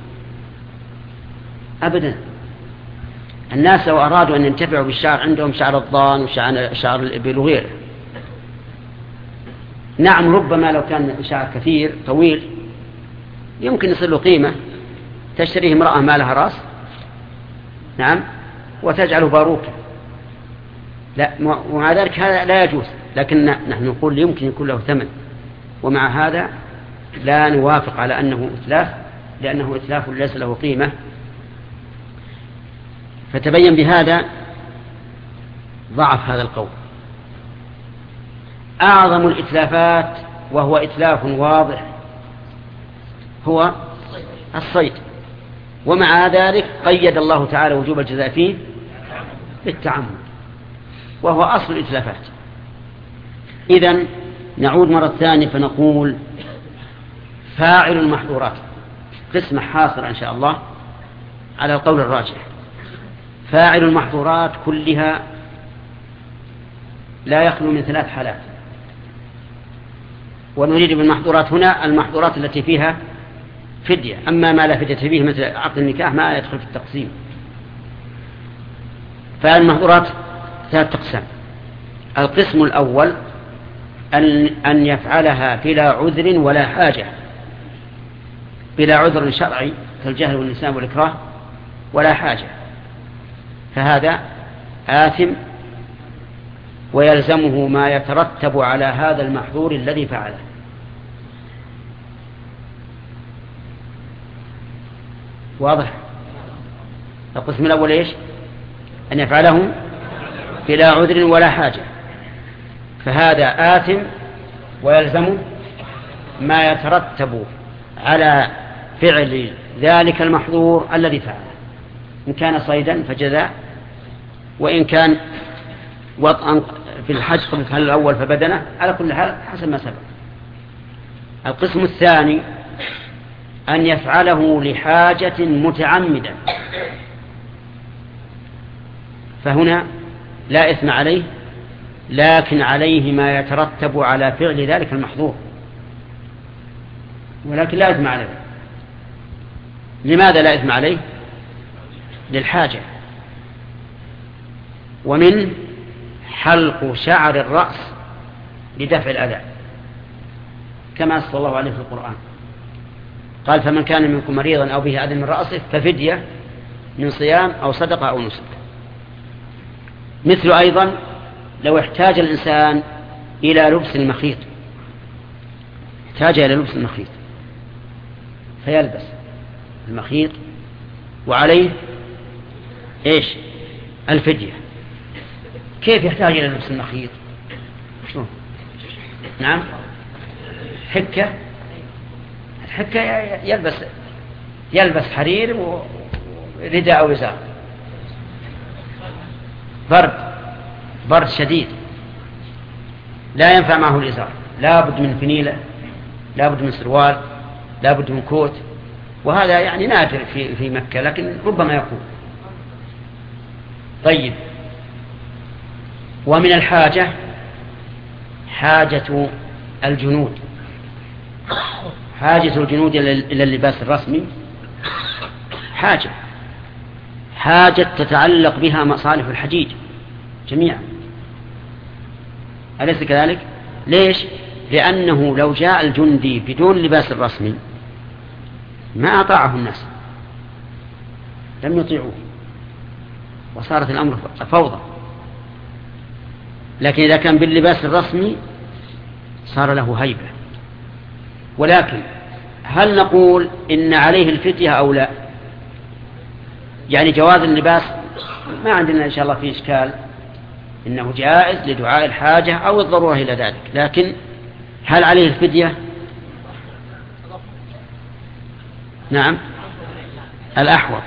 أبدا. الناس لو أرادوا أن ينتفعوا بالشعر عندهم شعر الضان وشعر الإبل وغيره. نعم، ربما لو كان شعر كثير طويل يمكن يصير له قيمة، تشتريه امرأة ما لها رأس، نعم، وتجعله باروكة، لا، ومع ذلك هذا لا يجوز. لكن نحن نقول يمكن يكون له ثمن، ومع هذا لا نوافق على أنه إتلاف، لأنه إتلاف ليس له قيمة. فتبين بهذا ضعف هذا القول. أعظم الإتلافات وهو إتلاف واضح هو الصيد، ومع ذلك قيد الله تعالى وجوب الجزاء فيه بالتعمد، وهو أصل الإتلافات. إذن نعود مرة ثانية فنقول فاعل المحظورات قسم حاصر إن شاء الله على القول الراجح. فاعل المحظورات كلها لا يخلو من 3 حالات، ونريد بالمحظورات هنا المحظورات التي فيها فدية. أما ما لا فدية فيه مثل عقد النكاح ما يدخل في التقسيم. فالمحظورات 3 أقسام. القسم الأول أن يفعلها بلا عذر ولا حاجة، بلا عذر شرعي كالجهل والنسيان والإكراه، ولا حاجة، فهذا آثم ويلزمه ما يترتب على هذا المحظور الذي فعله. واضح؟ القسم الأول إيش؟ أن يفعله بلا عذر ولا حاجة، فهذا آثم ويلزمه ما يترتب على فعل ذلك المحظور الذي فعله، إن كان صيدا فجزاء، وإن كان وطئا في الحج قبل الحل الأول فبدنه، على كل حال حسب ما سبق. القسم الثاني أن يفعله لحاجة متعمدة، فهنا لا إثم عليه، لكن عليه ما يترتب على فعل ذلك المحظور، ولكن لا إثم عليه. لماذا لا إثم عليه؟ للحاجة. ومن حلق شعر الرأس لدفع الأذى، كما صلى الله عليه في القرآن قال: فمن كان منكم مريضا أو به أذى من رأسه ففدية من صيام أو صدقة أو نسك. مثل أيضا لو احتاج الإنسان إلى لبس المخيط، احتاج إلى لبس المخيط فيلبس المخيط وعليه إيش؟ الفدية. كيف يحتاج إلى لبس المخيط؟ شلون؟ نعم، حكة، الحكة يلبس حرير ورداء أو إزار، برد شديد لا ينفع معه الإزار، لا بد من فنيلة، لا بد من سروال، لا بد من كوت، وهذا يعني نادر في مكة لكن ربما يكون. طيب، ومن الحاجة حاجة الجنود، حاجة الجنود إلى اللباس الرسمي، حاجة تتعلق بها مصالح الحجيج جميعا، أليس كذلك؟ ليش؟ لأنه لو جاء الجندي بدون لباس الرسمي ما أطاعه الناس، لم يطيعوه، وصارت الأمر فوضى. لكن إذا كان باللباس الرسمي صار له هيبة. ولكن هل نقول إن عليه الفدية أو لا؟ يعني جواز اللباس ما عندنا إن شاء الله في إشكال، إنه جائز لدعاء الحاجة أو الضرورة إلى ذلك. لكن هل عليه الفدية؟ نعم الأحوط.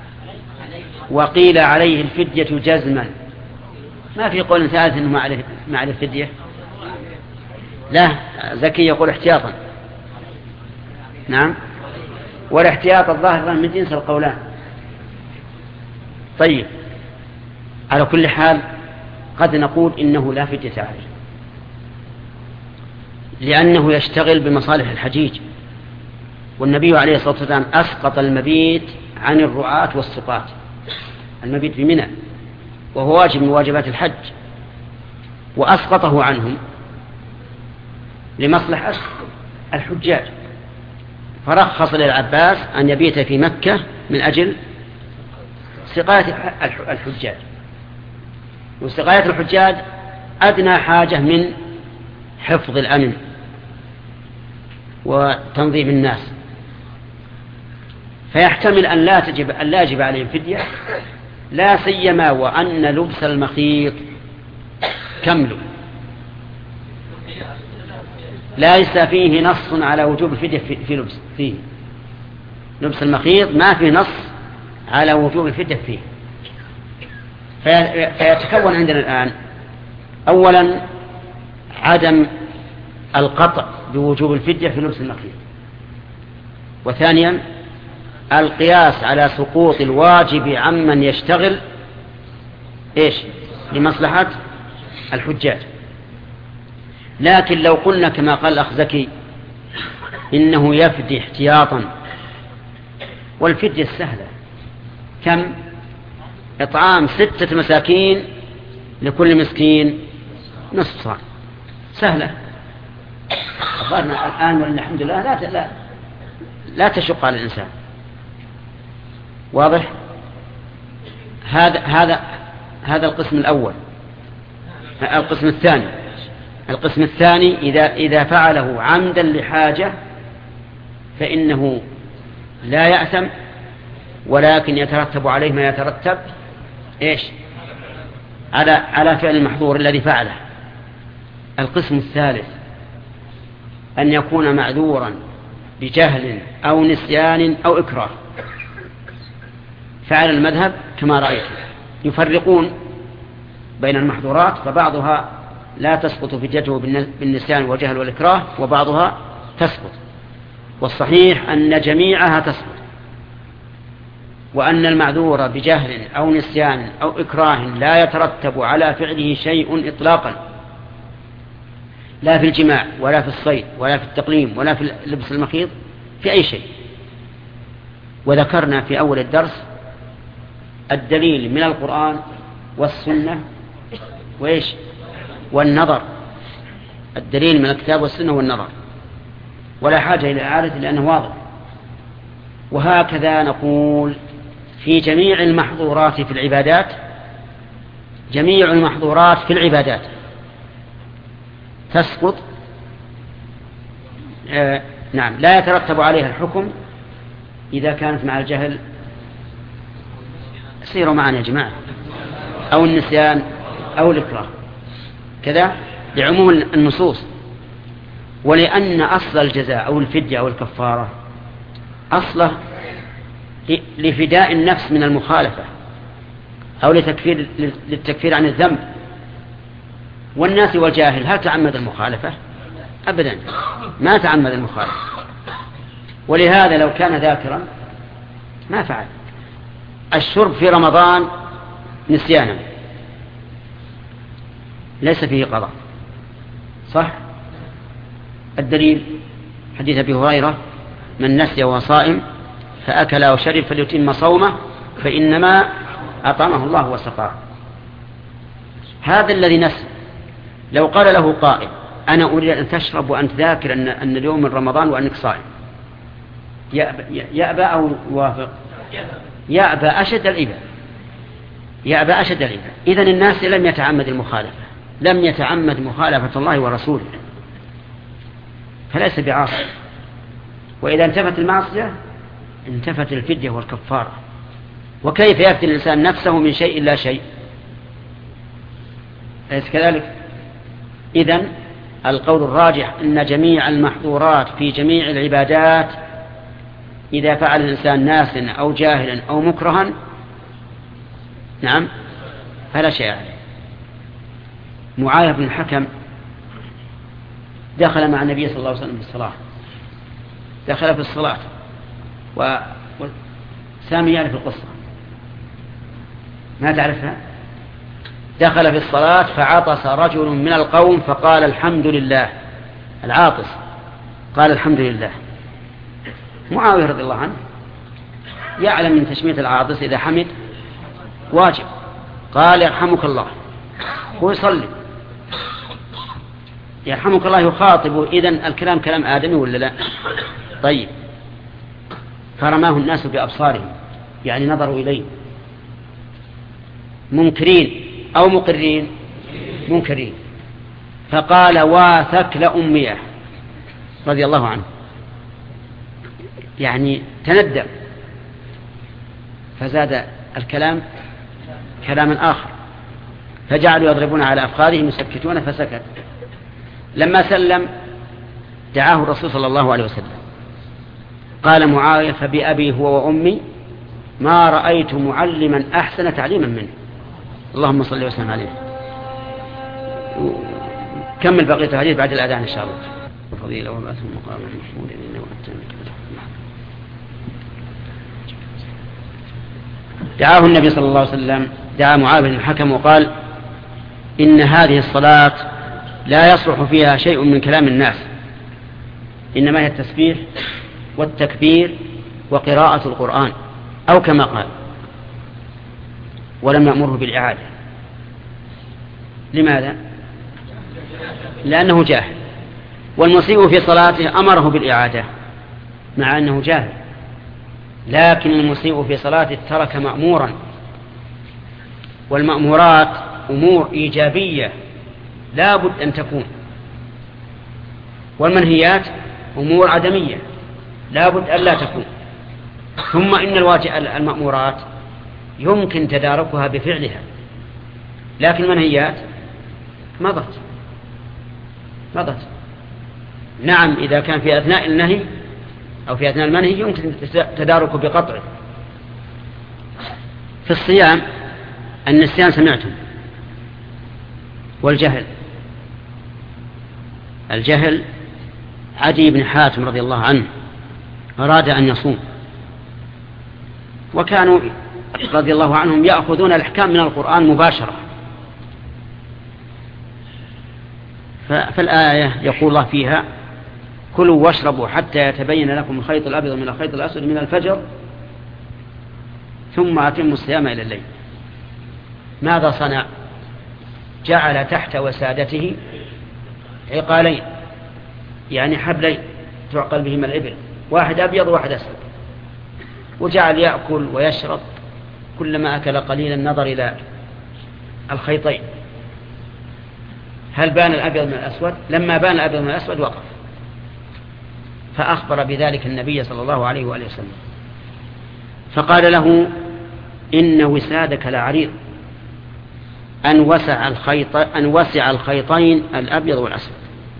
وقيل عليه الفدية جزما، ما في قول ثالث إنه ما عليه الفدية. لا، زكي يقول احتياطا. نعم، والاحتياط الظاهر من جنس القولان. طيب، على كل حال قد نقول إنه لا فدية عليه، لأنه يشتغل بمصالح الحجيج، والنبي عليه الصلاة والسلام أسقط المبيت عن الرعاة والسقاة. المبيت في منى وهو واجب من واجبات الحج، وأسقطه عنهم لمصلحة الحجاج، فرخص للعباس أن يبيت في مكة من أجل سقاية الحجاج. وسقاية الحجاج أدنى حاجة من حفظ الأمن وتنظيم الناس، فيحتمل أن لا يجب عليهم فدية، لا سيما وأن لبس المخيط كمل ليس فيه نص على وجوب الفدية فيه لبس المخيط ما فيه نص على وجوب الفدية فيه. فيتكون عندنا الآن أولا عدم القطع بوجوب الفدية في لبس المخيط، وثانيا القياس على سقوط الواجب عمن يشتغل لمصلحة الحجاج. لكن لو قلنا كما قال الأخ زكي إنه يفدي احتياطا، والفدية السهلة كم؟ إطعام 6 مساكين لكل مسكين نصف صاع، سهلة. أخبرنا الآن والحمد لله لا تشق على الإنسان. واضح؟ هذا القسم الأول. القسم الثاني إذا فعله عمدا لحاجة فإنه لا يأثم، ولكن يترتب عليه ما يترتب على فعل المحظور الذي فعله. القسم الثالث أن يكون معذورا بجهل أو نسيان أو إكراه. فعل المذهب كما رأيت يفرقون بين المحظورات، فبعضها لا تسقط فديته بالنسيان والجهل والإكراه، وبعضها تسقط. والصحيح أن جميعها تسقط، وأن المعذور بجهل أو نسيان أو إكراه لا يترتب على فعله شيء إطلاقا، لا في الجماع ولا في الصيد ولا في التقليم ولا في لبس المخيط، في أي شيء. وذكرنا في أول الدرس الدليل من القرآن والسنة والنظر. الدليل من الكتاب والسنة والنظر، ولا حاجة إلى إعادة لأنه واضح. وهكذا نقول في جميع المحظورات في العبادات. جميع المحظورات في العبادات تسقط، نعم، لا يترتب عليها الحكم إذا كانت مع الجهل. سيروا معنا يا جماعة، أو النسيان أو الإكراه، كذا لعموم النصوص. ولأن أصل الجزاء أو الفدية أو الكفارة أصله لفداء النفس من المخالفة أو للتكفير عن الذنب. والناس والجاهل هل تعمد المخالفة؟ أبدا، ما تعمد المخالفة. ولهذا لو كان ذاكرا ما فعل. الشرب في رمضان نسيانا ليس فيه قضاء، صح؟ الدليل حديث أبي هريرة: من نسي وهو صائم فأكل أو شرب فليتم صومه فإنما أطعمه الله وسقاه. هذا الذي نسي لو قال له قائل: أنا أريد أن تشرب وأنت ذاكر أن اليوم من رمضان وأنك صائم، يأبى أو يوافق؟ يأبى أشد الإباء. يأبى أشد الإباء. إذن الناس لم يتعمد المخالفة، لم يتعمد مخالفة الله ورسوله، فليس بعاصي. وإذا انتفت المعصية انتفت الفدية والكفارة. وكيف يفتي الإنسان نفسه من شيء لا شيء؟ أليس كذلك؟ إذن القول الراجح أن جميع المحظورات في جميع العبادات إذا فعل الإنسان ناسا أو جاهلا أو مكرها نعم فلا شيء عليه. معاذ بن الحكم دخل مع النبي صلى الله عليه وسلم في الصلاة، دخل في الصلاة وسامي يعرف القصة ما تعرفها. دخل في الصلاة فعطس رجل من القوم فقال الحمد لله. العاطس قال الحمد لله. معاوية رضي الله عنه يعلم من تشمية العاطس إذا حمد واجب، قال يرحمك الله، هو يصلي يرحمك الله يخاطبه، إذن الكلام كلام آدمي ولا لا؟ طيب، فرماه الناس بأبصارهم، يعني نظروا إليه منكرين أو مقرين؟ منكرين. فقال واثك لأمية رضي الله عنه، يعني تندم، فزاد الكلام كلاما آخر، فجعلوا يضربون على أفخاذهم يسكتون فسكت. لما سلم دعاه الرسول صلى الله عليه وسلم، قال معاوية فبأبي هو وأمي ما رأيت معلما أحسن تعليما منه، اللهم صل وسلم عليه. كمل بقية الحديث بعد الأذان إن شاء الله. فضيلة وبأس مقام محمود إنه دعاه النبي صلى الله عليه وسلم، دعا معاذ بن الحكم وقال إن هذه الصلاة لا يصلح فيها شيء من كلام الناس، إنما هي التسبيح والتكبير وقراءة القرآن أو كما قال، ولم يأمره بالإعادة. لماذا؟ لأنه جاهل، والمسيء في صلاته أمره بالإعادة مع أنه جاهل، لكن المسيء في صلاته ترك مأمورا، والمأمورات أمور إيجابية لا بد أن تكون، والمنهيات أمور عدمية لا بد أن لا تكون. ثم إن المأمورات يمكن تداركها بفعلها، لكن المنهيات مضت. نعم إذا كان في أثناء النهي أو في أثناء المنهي يمكن تداركه بقطعه. في الصيام النسيان سمعتم، والجهل، الجهل عدي بن حاتم رضي الله عنه أراد أن يصوم، وكانوا رضي الله عنهم يأخذون الأحكام من القرآن مباشرة، فالآية يقول الله فيها كلوا واشربوا حتى يتبين لكم الخيط الأبيض من الخيط الأسود من الفجر ثم أتموا الصيام إلى الليل. ماذا صنع؟ جعل تحت وسادته عقالين، يعني حبلين تعقل بهما الإبل، واحد أبيض وواحد أسود، وجعل يأكل ويشرب، كلما أكل قليلا نظر إلى الخيطين هل بان الأبيض من الأسود؟ لما بان الأبيض من الأسود وقف، فأخبر بذلك النبي صلى الله عليه وآله وسلم، فقال له إن وسادك لعريض أن وسع الخيطين الأبيض والأسود.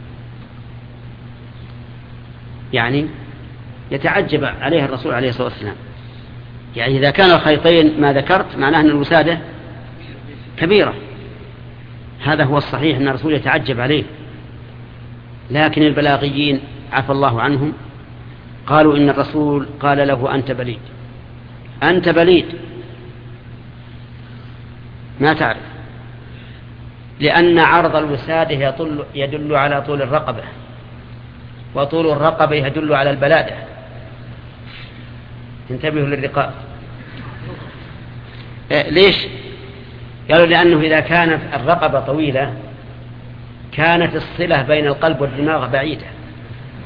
يعني يتعجب عليه الرسول عليه الصلاة والسلام، يعني إذا كان الخيطين ما ذكرت معناه أن الوسادة كبيرة، هذا هو الصحيح أن الرسول يتعجب عليه. لكن البلاغيين عفى الله عنهم قالوا إن الرسول قال له أنت بليد، أنت بليد ما تعرف، لأن عرض الوسادة يدل على طول الرقبة، وطول الرقبة يدل على البلادة. انتبهوا للرقاب. ليش؟ قالوا لأنه إذا كانت الرقبة طويلة كانت الصلة بين القلب والدماغ بعيدة،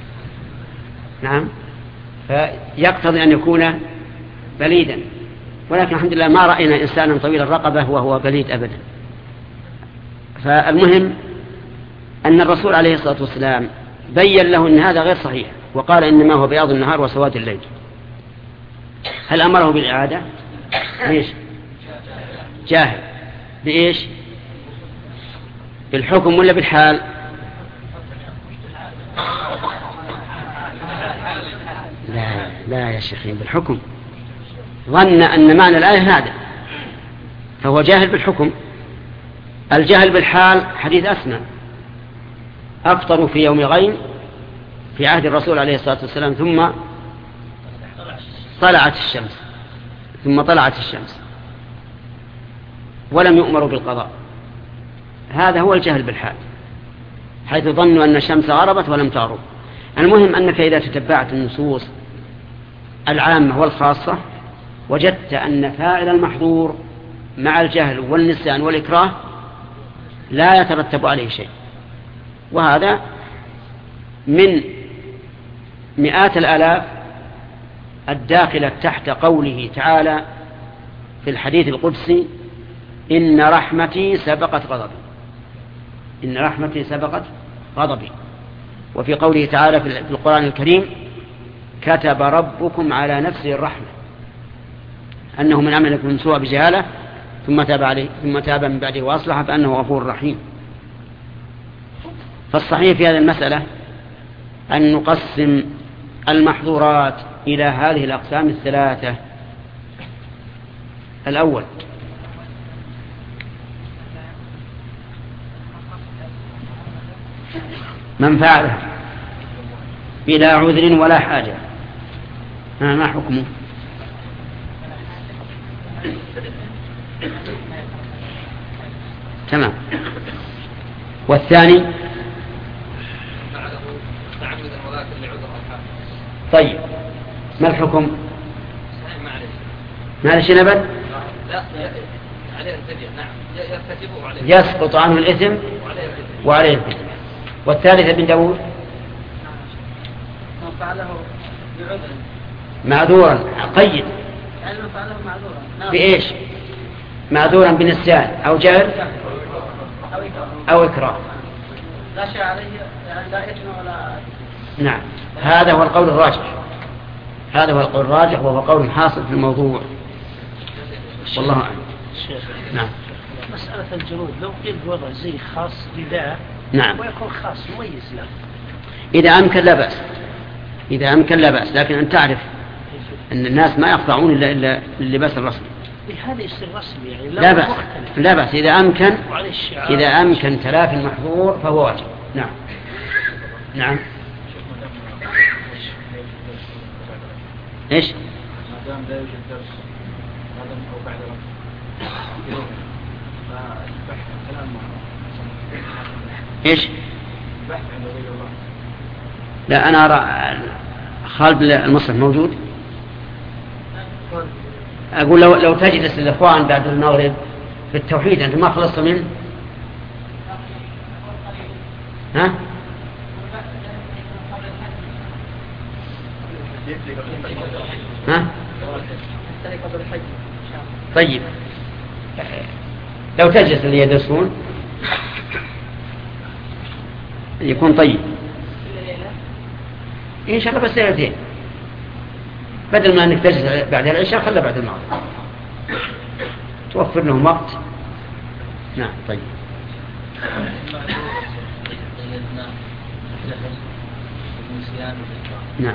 نعم، فيقتضي أن يكون بليدا. ولكن الحمد لله ما رأينا إنسانا طويل الرقبة وهو بليد أبدا. فالمهم أن الرسول عليه الصلاة والسلام بيّن له أن هذا غير صحيح، وقال إنما هو بياض النهار وسواد الليل. هل أمره بالإعادة؟ ليش؟ جاهل. بإيش؟ بالحكم ولا بالحال؟ لا يا شيخين، بالحكم. ظن أن معنى الآية هذا، فهو جاهل بالحكم. الجهل بالحال حديث أسمى: أفطروا في يوم غيم في عهد الرسول عليه الصلاة والسلام ثم طلعت الشمس ولم يؤمروا بالقضاء. هذا هو الجهل بالحال، حيث ظنوا أن الشمس غربت ولم تغرب. المهم أنك إذا تتبعت النصوص العامة والخاصة وجدت أن فاعل المحظور مع الجهل والنسيان والإكراه لا يترتب عليه شيء، وهذا من مئات الآلاف الداخلة تحت قوله تعالى في الحديث القدسي: إن رحمتي سبقت غضبي. إن رحمتي سبقت غضبي. وفي قوله تعالى في القرآن الكريم: كتب ربكم على نفسه الرحمة أنه من عمل لكم سوء بجهالة ثم تاب من بعده وأصلح فأنه غفور رحيم. فالصحيح في هذه المسألة أن نقسم المحظورات إلى هذه الأقسام الثلاثة. الأول: من فعله بلا عذر ولا حاجة، ما حكمه؟ تمام. والثاني: طيب، ما الحكم؟ معلش نبت؟ لا، عليه الفدية. نعم، يرتكبه عليه، يسقط عنه الإثم وعليه الفدية. والثالث ابن داود: من فعله بعذر معذورا. قيد يعني من فعله معذورا بإيش؟ معذورا بنسيان أو جهل أو إكراه. لا شيء عليه، يعني لا إثم ولا. نعم، هذا هو القول الراجح. وهو قول حاصل في الموضوع، والله أعلم. نعم. مسألة الجنود لو قيل بوضع زي خاص رداء، نعم، ويكون خاص مميز له، إذا أمكن لا بأس، لكن أن تعرف أن الناس ما يقطعون إلا اللباس الرسمي. هذا يصير رسمي يعني لا بأس إذا أمكن تلافي المحظور فهو واجب. نعم. إيش؟ ما دام لا يوجد درس أو بعد إيش؟ لا، أنا أرى خالد المصرف موجود. أقول لو تجلس الإخوان بعد المغرب في التوحيد، أنت ما خلصت منه؟ ها؟ طيب، لو تجلس اللي يدرسون يكون طيب إن شاء الله، بس ليلتين، بدل ما أنك تجلس بعد العشاء خلى بعد المغرب، توفر لهم وقت. نعم. طيب. نعم.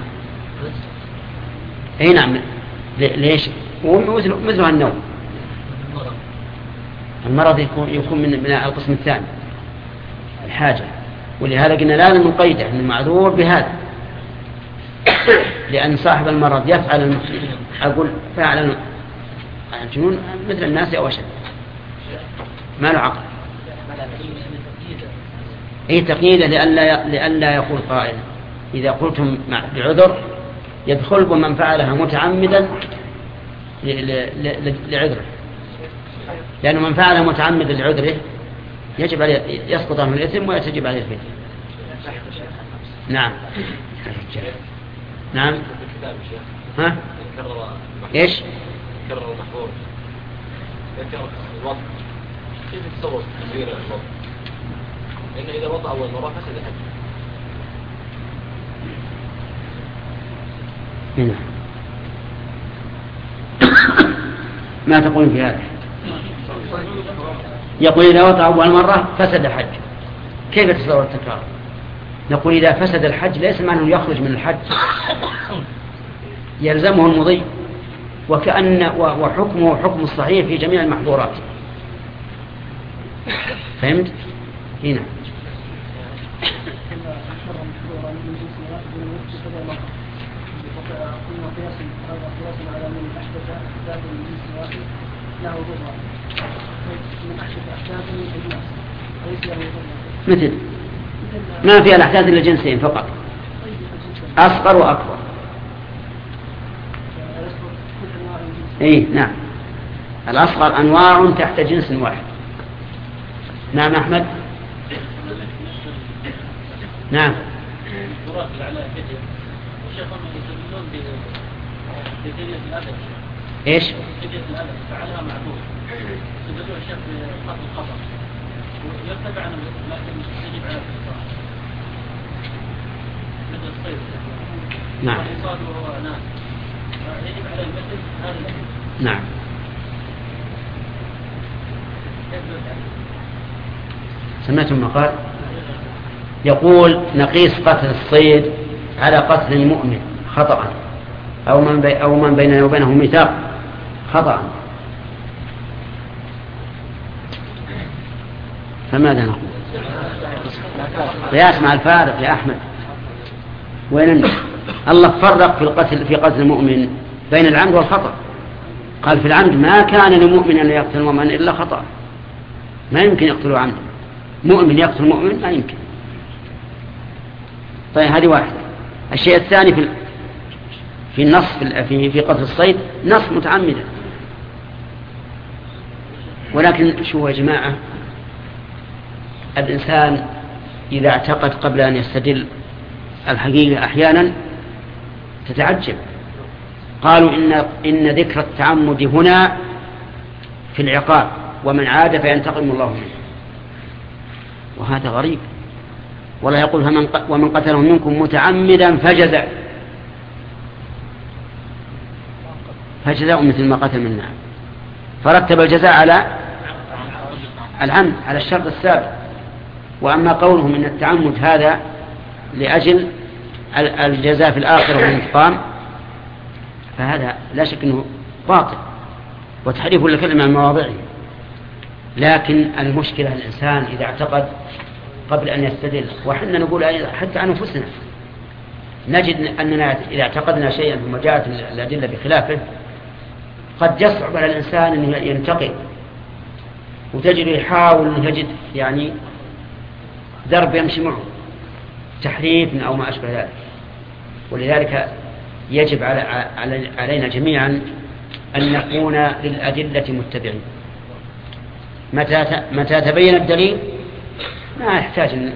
أي نعم. ليش؟ مثل النوم. المرض يكون من القسم الثاني، الحاجة، ولهذا قلنا لا نقيده أنه معذور بهذا، لأن صاحب المرض يفعل أقول فعل الجنون مثل الناس أو أشد، ما له عقل. أي تقييده لألا يقول قائل إذا قلتم بعذر يدخل بمن فعلها متعمدا لعذره، لأنه من فعلها متعمدا لعذره يجب عليه يسقط عنه الإثم ويتجب عليه الفدية. نعم. نعم. ها؟ إيش؟ يتكرر المحظور يتكرر الوضع كيف يتصور تكبير الوضع؟ لأن إذا وضع أول مرة فسد الحج. هنا ما تقول في هذا؟ يقول إذا وضع أول مرة فسد الحج، كيف يتصور التكرار؟ نقول إذا فسد الحج ليس معنى يخرج من الحج، يلزمه المضي، وحكمه حكم الصحيح في جميع المحظورات. فهمت؟ هنا مثل ما فيها الأحداث إلا جنسين فقط، أصغر وأكبر. إيه نعم، الأصغر أنواع تحت جنس واحد. نعم أحمد. نعم. إيش؟ فعلها معذور. يدلوا الشيخ بخط الخطأ ويرتفع عنه لكن يجب على الإصابة مثل الصيد. نعم. الإصابة وهو ناس يجب على المثل هذا. نعم. سمعتم ما قال؟ يقول نقيس قتل الصيد على قتل المؤمن خطأ أو من بيننا وبينه ميثاق خطأ، فماذا نقول؟ قياس مع الفارق يا أحمد. وين الله فرق في قتل المؤمن بين العمد والخطأ، قال في العمد ما كان لمؤمن أن يقتل مؤمنا إلا خطأ، ما يمكن يقتله عمد، مؤمن يقتل مؤمن ما يمكن. طيب هذه واحدة. الشيء الثاني في النص في قتل الصيد نص متعمدا، ولكن شو يا جماعة، الإنسان إذا اعتقد قبل أن يستدل الحقيقة أحيانا تتعجب. قالوا إن ذكر التعمد هنا في العقاب، ومن عاد فينتقم الله منه، وهذا غريب. والله يقول ومن قتله منكم متعمدا فجزاء مثل ما قتل من نعم، فرتب الجزاء على العمد على الشرط السابق. وأما قولهم إن التعمد هذا لأجل الجزاء في الآخرة والانتقام فهذا لا شك أنه باطل وتحريف لكلمة عن مواضعه. لكن المشكلة الإنسان إذا اعتقد قبل أن يستدل، وحنا نقول حتى عن أنفسنا نجد أننا إذا اعتقدنا شيئا ثم جاءت الأدلة بخلافه قد يصعب على الإنسان أن ينتقل، وتجد يحاول أن يجد يعني درب يمشي معه، تحريف أو ما أشبه ذلك. ولذلك يجب علينا جميعا أن نكون للأدلة متبعين. متى تبين الدليل ما يحتاج أن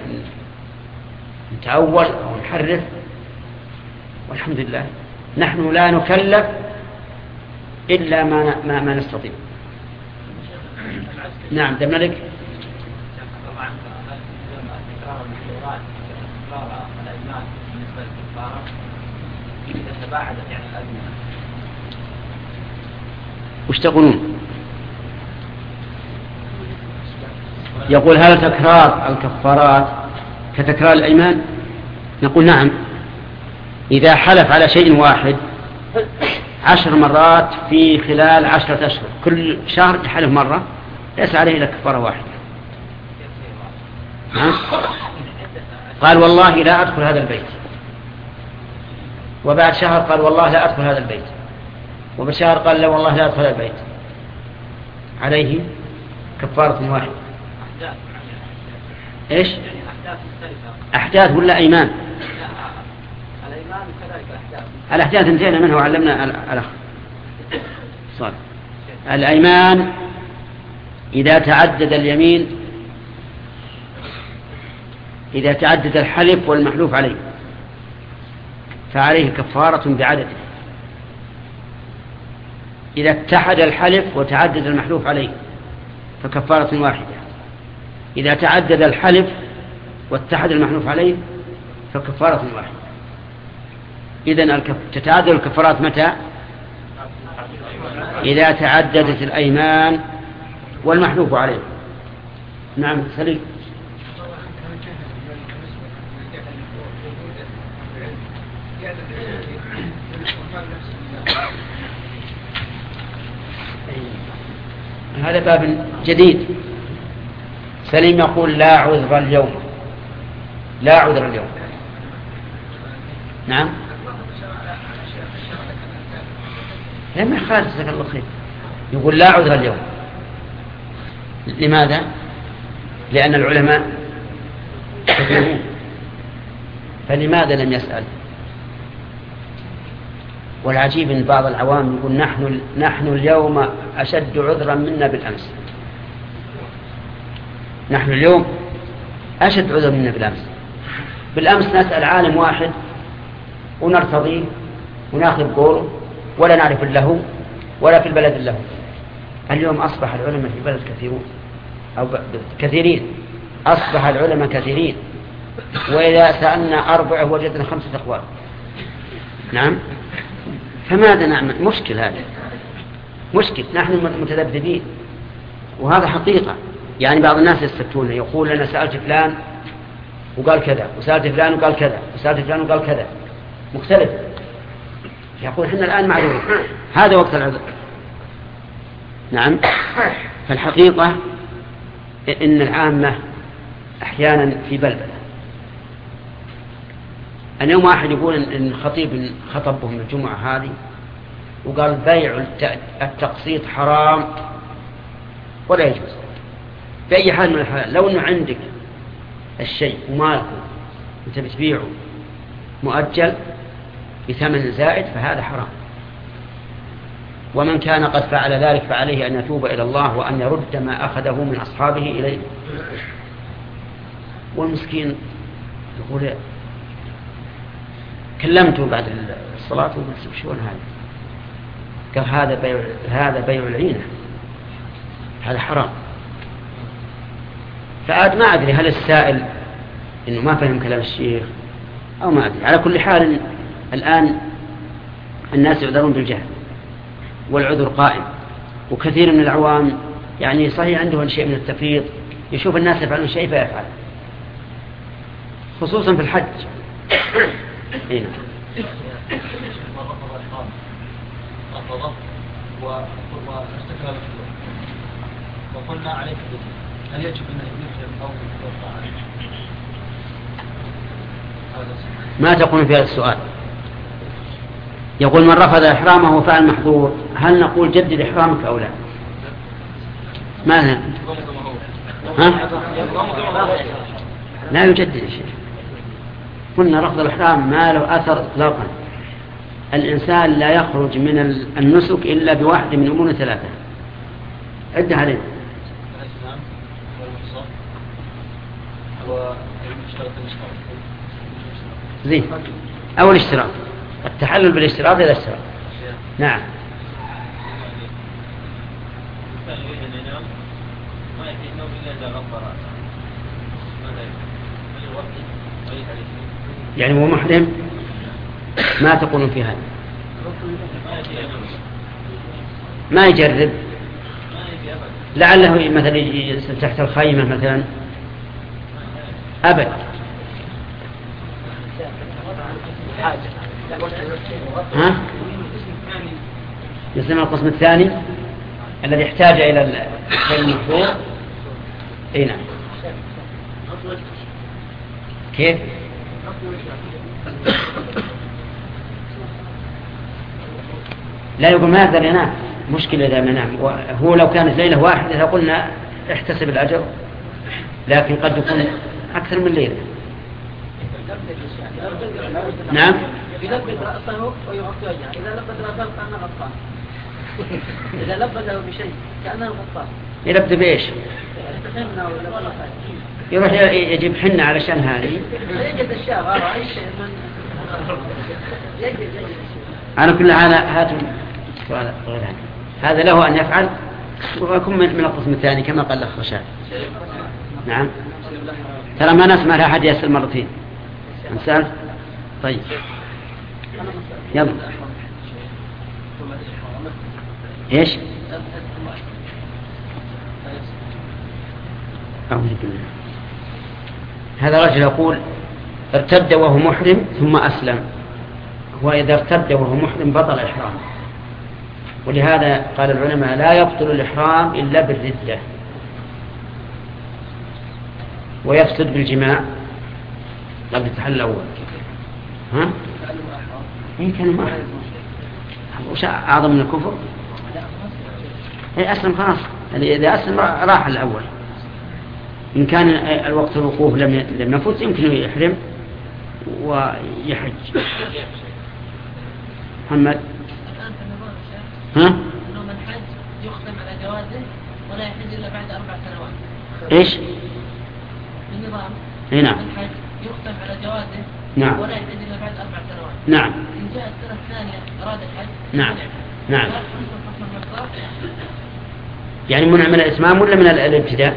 نتأول أو نحرف، والحمد لله نحن لا نكلف إلا ما نستطيع. نعم ده ملك. وش تقولون؟ يقول هل تكرار الكفارات كتكرار الأيمان؟ نقول نعم، إذا حلف على شيء واحد 10 مرات في خلال 10 أشهر، كل شهر يحلف مرة، ليس عليه إلا كفارة واحدة. قال والله لا أدخل هذا البيت، وبعد شهر قال والله لا أدخل هذا البيت، وبشهر قال لا والله لا أدخل هذا البيت، عليه كفارة واحدة. إيش؟ أحداث ولا أيمان؟ الأحداث انتهينا منها وعلمنا الأخ صالح. الأيمان إذا تعدد اليمين، إذا تعدد الحلف والمحلوف عليه فعليه كفارة بعدده. إذا اتحد الحلف وتعدد المحلوف عليه فكفارة واحدة. إذا تعدد الحلف واتحد المحلوف عليه فكفارة واحدة. إذن تتعدد الكفارات متى؟ إذا تعددت الأيمان والمحلوف عليه. نعم سليم. هذا باب جديد. سليم يقول لا عذر اليوم، لا عذر اليوم. نعم لما خالد جزاك الله خير يقول لا عذر اليوم. لماذا؟ لأن العلماء يقولون. فلماذا لم يسأل؟ والعجيب ان بعض العوام يقول نحن اليوم أشد عذرا منا بالأمس. نحن اليوم أشد عذرا منا بالأمس نسأل عالم واحد ونرتضيه وناخذ قوله ولا نعرف له ولا في البلد له. اليوم أصبح العلماء في البلد كثيرون أو كثيرين. أصبح العلماء كثيرين، وإذا سألنا 4 وجدنا 5 أقوال. نعم فماذا نعمل؟ مشكل هذا، مشكل. نحن متذبذبين وهذا حقيقة. يعني بعض الناس يستفتون يقول أنا سألت فلان وقال كذا، وسألت فلان وقال كذا، وسألت فلان وقال كذا، مختلف. يقول إحنا الآن معذورين، هذا وقت العذر. نعم فالحقيقة إن العامة أحيانا في بلبلة. اليوم واحد يقول إن الخطيب خطبهم الجمعة هذه وقال بيع التقسيط حرام ولا يجوز بأي حال من الحال. لو أنه عندك الشيء ومالكه أنت بتبيعه مؤجل بثمن زائد فهذا حرام. ومن كان قد فعل ذلك فعليه أن يتوب إلى الله وأن يرد ما أخذه من أصحابه إليه. والمسكين يقول كلمته بعد الصلاة وقلت شلون هذا؟ قال هذا بيع العينة، هذا حرام. فعاد ما أدري هل السائل إنه ما فهم كلام الشيخ أو ما أدري. على كل حال الآن الناس يعذرون بالجهل والعذر قائم، وكثير من العوام يعني صحيح عنده شيء من التفريط، يشوف الناس يفعلون شيء فيفعل، خصوصا في الحج. هنا واستكمال وقلنا عليه هل يجب أن يحرم أو يوقع عليه؟ ما تقول في هذا السؤال؟ يقول من رفض إحرامه فعل محظور، هل نقول جدد إحرامك أو لا؟ ماذا؟ ها؟ لا يجدد شيء. قلنا رفض الإحرام ما له أثر إطلاقا. الإنسان لا يخرج من النسك إلا بواحد من أمور 3. عد عليه. زين. أول اشتراط التحلل بالاشتراط إلى الاشتراط. نعم. يعني هو محرم ما تقولون في هذا؟ ما يجرب لعله مثلا يجلس تحت الخيمة مثلا أبد. ها؟ يسمى القسم الثاني الذي يحتاج إلى المحظور. اي نعم. كيف؟ لا يقول ما يقدر ينام، مشكلة إذا ما نام. هو لو كانت ليلة واحدة لقلنا احتسب الأجر، لكن قد يكون أكثر من ليلة. نعم. يلبس رأسه ويغطي وجهه. إذا لبس رأسه كأنه غطان. إذا لبسه بشيء كأنه غطان. يلبس بإيش؟ يروح يجيب حنة علشان هذه. يجد الشاب أي شيء يجد. أنا كل هذا هاتوا سؤال غير هذا. هذا له أن يفعل ويكون من القسم الثاني كما قال الأخ رشاد. نعم ترى ما نسمع لأحد يسأل مرتين. نسأل طيب يلا. إيش هذا رجل يقول ارتد وهو محرم ثم أسلم، وإذا ارتد وهو محرم بطل إحرام، ولهذا قال العلماء لا يبطل الإحرام إلا بالردة، ويفسد بالجماع قبل التحلل الأول. ها؟ إيه كان ما وش أعظم من الكفر؟ إيه أسلم خلاص، يعني إذا أسلم راح الأول. إن كان الوقت الوقوف لم يفوت يمكن يحرم ويحج. محمد ها؟ أنه من حج يختم على جوازه ولا يحج إلا بعد 4 سنوات. إيش؟ النظام نعم. الحج يختم على جوازه نعم. ولا يحج إلا بعد 4 سنوات. نعم. إن جاء السنة الثانية أراد الحج. نعم. نعم. يعني منع من الإتمام ولا من الابتداء؟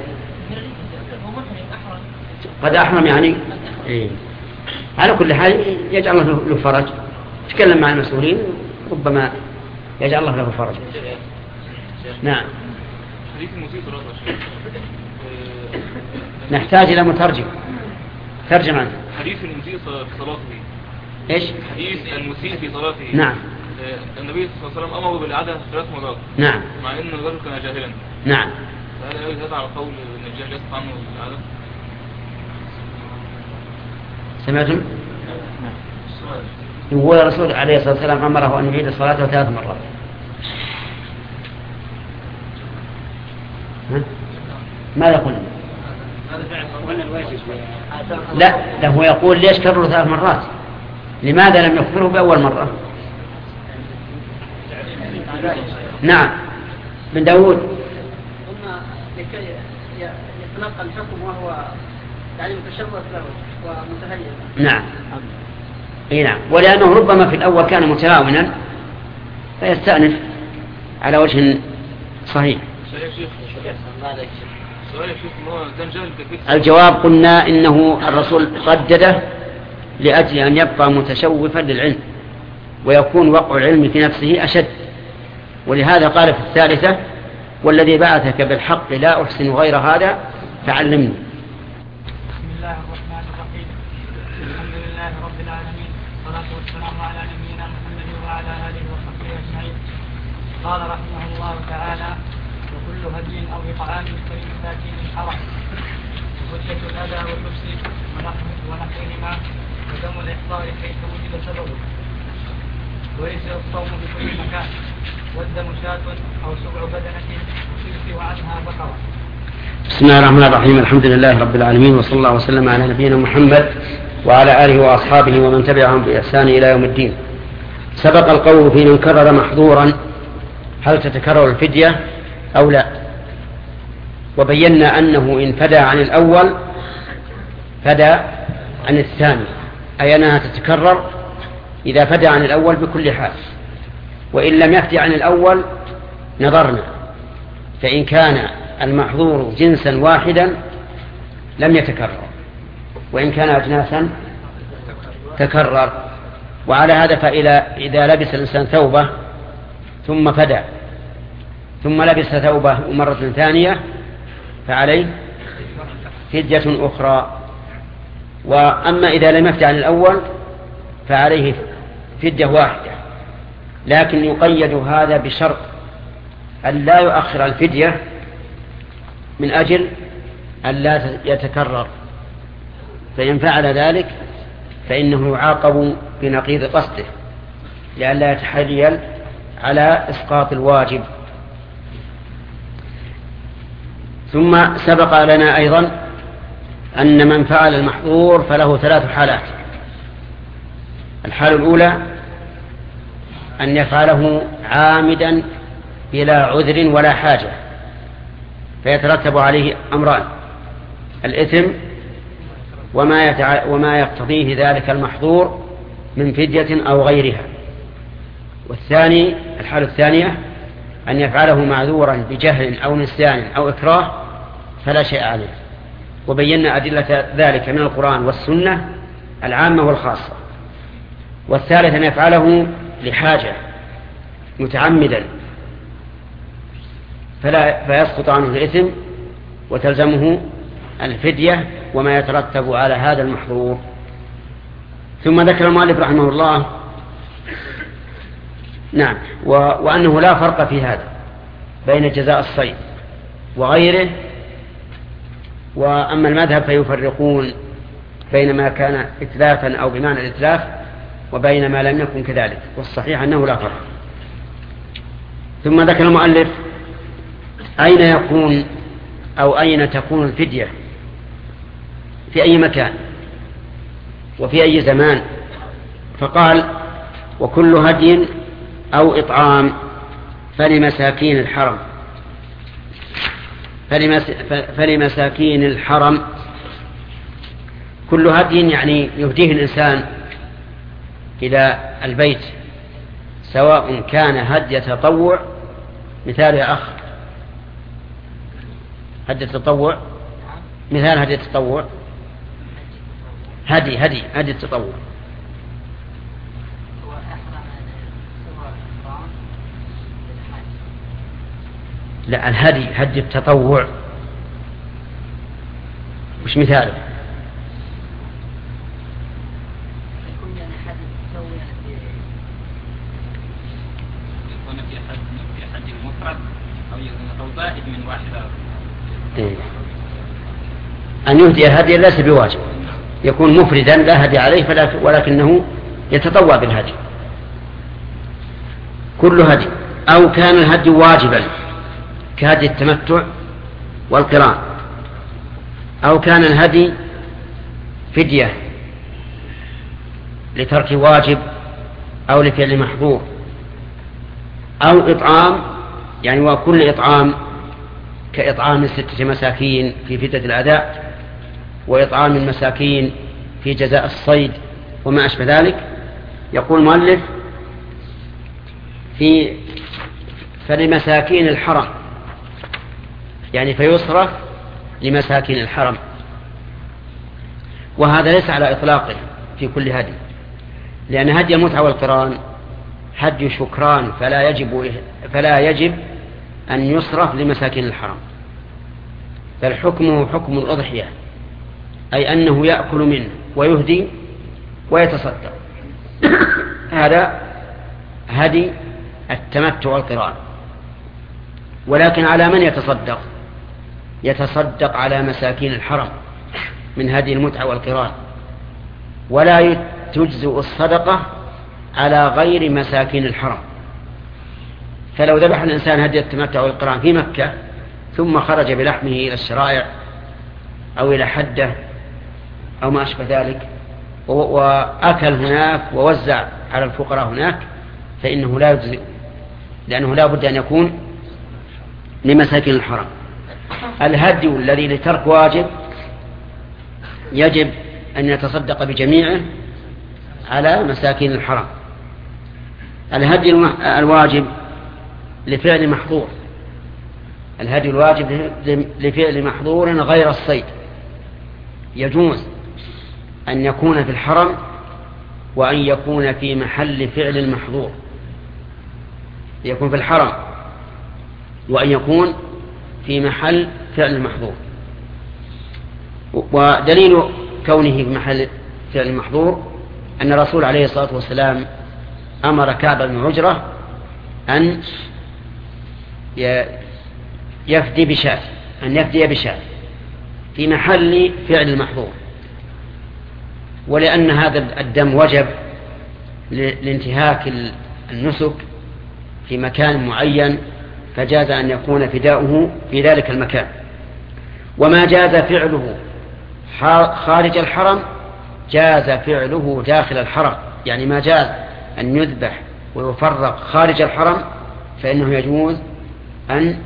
قد أحرم يعني. إيه. على كل حال يجعل الله له فرج، تكلم مع المسؤولين ربما يجعل الله له فرج. نعم. نحتاج إلى مترجم ترجم عنه. حديث المسيء في صلاته. إيش؟ حديث المسيء في صلاته. نعم. النبي صلى الله عليه وسلم أمره بالإعادة 3 مرات. نعم. مع أن الرجل كان جاهلا. نعم. فهل هذا على قول أن الجاهل يسقط عنه الإعادة؟ سمعتم؟ يقول الرسول عليه الصلاة والسلام أمره أن يعيد الصلاة 3 مرات. ما يقول؟ لا هو يقول ليش كرروا 3 مرات؟ لماذا لم يكفره بأول مرة؟ نعم. بن داود. ثم لكي يتلقى الحكم وهو يعني متشوف له ومتهيئ. نعم. اي نعم، ولأنه ربما في الأول كان متهاونا فيستأنف على وجه صحيح. الجواب قلنا إنه الرسول ردده لأجل أن يبقى متشوفا للعلم ويكون وقع العلم في نفسه أشد، ولهذا قال في الثالثة والذي بعثك بالحق لا أحسن غير هذا فعلمني. بسم الله الرحمن الرحيم. الحمد لله رب العالمين، والصلاة والسلام على نبينا محمد وعلى آله وصحبه أجمعين. قال رحمه الله تعالى: وكل هدي أو إطعام فلمساكين حرم، وحجة الأذى واللبس ونحوهما، ودم الإحضار حيث وجد سببه، ويجزئ الصوم في كل مكان، والدم شاة أو سبع بدنة يجزئ عنها بقرة. بسم الله الرحمن الرحيم. الحمد لله رب العالمين، وصلى الله وسلم على نبينا محمد وعلى آله وأصحابه ومن تبعهم بإحسان إلى يوم الدين. سبق القول في من كرر محظورا هل تتكرر الفدية أو لا، وبينا أنه إن فدى عن الأول فدى عن الثاني، أي أنها تتكرر إذا فدى عن الأول بكل حال، وإن لم يفدي عن الأول نظرنا، فإن كان المحظور جنسا واحدا لم يتكرر، وإن كان أجناسا تكرر. وعلى هذا فإذا لبس الإنسان ثوبه ثم فدى ثم لبس ثوبه مرة ثانية فعليه فدية أخرى. وأما إذا لم يفدي عن الأول فعليه فدية واحدة، لكن يقيد هذا بشرط أن لا يؤخر الفدية من أجل أن لا يتكرر، فإن فعل ذلك فإنه يعاقب بنقيض قصده لئلا يتحيل على إسقاط الواجب. ثم سبق لنا أيضا أن من فعل المحظور فله 3 حالات. الحالة الأولى أن يفعله عامدا بلا عذر ولا حاجة، فيترتب عليه أمران: الإثم وما يقتضيه ذلك المحظور من فدية أو غيرها. والثاني الحالة الثانية أن يفعله معذورا بجهل أو نسيان أو إكراه فلا شيء عليه. وبينا أدلة ذلك من القرآن والسنة العامة والخاصة. والثالث أن يفعله لحاجة متعمدا فيسقط عنه الإثم وتلزمه الفدية وما يترتب على هذا المحظور. ثم ذكر المؤلف رحمه الله نعم وأنه لا فرق في هذا بين جزاء الصيد وغيره. وأما المذهب فيفرقون بين ما كان إتلافا أو بمعنى الإتلاف وبين ما لم يكن كذلك، والصحيح أنه لا فرق. ثم ذكر المؤلف أين يكون أو أين تكون الفدية، في أي مكان وفي أي زمان. فقال وكل هدي أو إطعام فلمساكين الحرم. فلمساكين الحرم كل هدي يعني يهديه الإنسان إلى البيت، سواء كان هدي تطوع. مثال يا أخ هدي التطوع، مثال هدي التطوع، هدي التطوع. لا، هدي التطوع وش مثاله؟ يكون في حد المفرد أو زائد من واحدة. أن يهدي الهدي ليس بواجب، يكون مفردا لا هدي عليه ولكنه يتطوع بالهدي. كل هدي أو كان الهدي واجبا كهدي التمتع والقران، أو كان الهدي فدية لترك واجب أو لفعل محظور، أو إطعام يعني وكل إطعام كإطعام 6 مساكين في فدية الأداء، وإطعام المساكين في جزاء الصيد وما أشبه ذلك. يقول المؤلف فلمساكين الحرم يعني فيصرف لمساكين الحرم، وهذا ليس على إطلاقه في كل هدي، لأن هدي المتعة والقران هدي شكران فلا يجب أن يصرف لمساكين الحرم، بل حكمه حكم الأضحية، أي أنه يأكل منه ويهدي ويتصدق. هذا هدي التمتع والقران. ولكن على من يتصدق؟ يتصدق على مساكين الحرم من هدي المتعة والقران، ولا تجزئ الصدقة على غير مساكين الحرم. فلو ذبح الإنسان هدي التمتع والقران في مكة ثم خرج بلحمه إلى الشرائع أو إلى حدة أو ما أشبه ذلك وأكل هناك ووزع على الفقراء هناك، فإنه لا يجزئ، لأنه لا بد أن يكون لمساكين الحرم. الهدي الذي لترك واجب يجب أن يتصدق بجميعه على مساكين الحرم. الهدي الواجب لفعل محظور، الهدي الواجب لفعل محظور غير الصيد، يجوز أن يكون في الحرم وأن يكون في محل فعل المحظور، يكون في الحرم وأن يكون في محل فعل المحظور. ودليل كونه في محل فعل المحظور أن الرسول عليه الصلاة والسلام أمر كعب بن عجرة أن يفدي بشاة في محل فعل المحظور، ولأن هذا الدم وجب لانتهاك النسك في مكان معين فجاز أن يكون فداؤه في ذلك المكان. وما جاز فعله خارج الحرم جاز فعله داخل الحرم، يعني ما جاز أن يذبح ويفرق خارج الحرم فإنه يجوز أن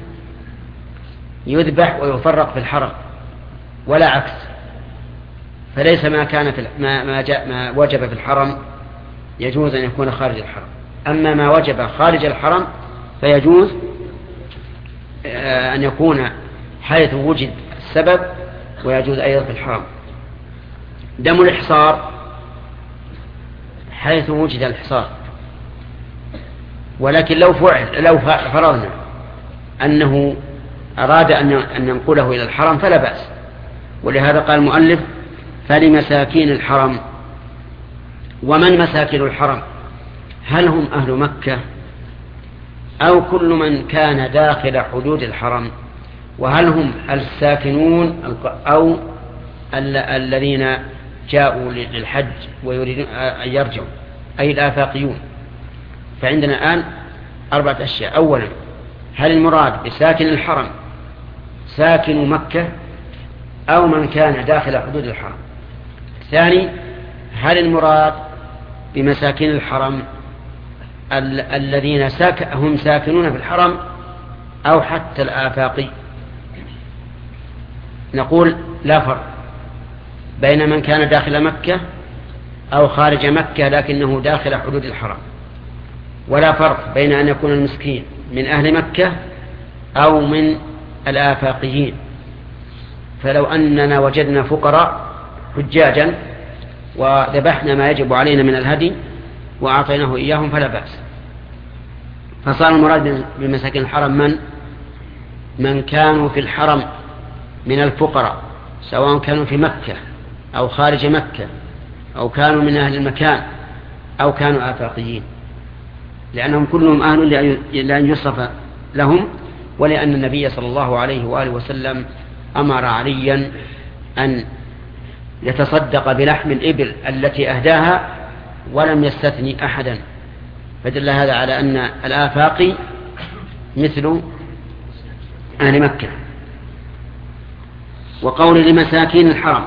يذبح ويفرق في الحرم ولا عكس. فليس ما كان في ما وجب في الحرم يجوز أن يكون خارج الحرم، أما ما وجب خارج الحرم فيجوز أن يكون حيث وجد السبب، ويجوز أيضا في الحرم. دم الإحصار حيث وجد الإحصار، ولكن لو فرضنا أنه أراد أن ينقله إلى الحرم فلا بأس. ولهذا قال المؤلف فلمساكين الحرم. ومن مساكين الحرم؟ هل هم أهل مكة أو كل من كان داخل حدود الحرم؟ وهل هم الساكنون أو الذين جاءوا للحج ويريدون أن يرجعوا، أي الآفاقيون؟ فعندنا الآن 4 أشياء. أولا، هل المراد بساكن الحرم ساكن مكة أو من كان داخل حدود الحرم؟ ثاني، هل المراد بمساكين الحرم الذين هم ساكنون في الحرم أو حتى الآفاقي؟ نقول لا فرق بين من كان داخل مكة أو خارج مكة لكنه داخل حدود الحرم، ولا فرق بين أن يكون المسكين من أهل مكة أو من الآفاقيين. فلو أننا وجدنا فقراء حجاجا وذبحنا ما يجب علينا من الهدي وأعطيناه إياهم فلا بأس. فصار المراد بمساكين الحرم من كانوا في الحرم من الفقراء، سواء كانوا في مكة أو خارج مكة أو كانوا من أهل المكان أو كانوا آفاقيين، لأنهم كلهم أهل لأن يصف لهم، ولأن النبي صلى الله عليه وآله وسلم أمر عليا أن يتصدق بلحم الإبل التي أهداها ولم يستثني أحدا، فدل هذا على أن الآفاقي مثل أهل مكة. وقول لمساكين الحرم،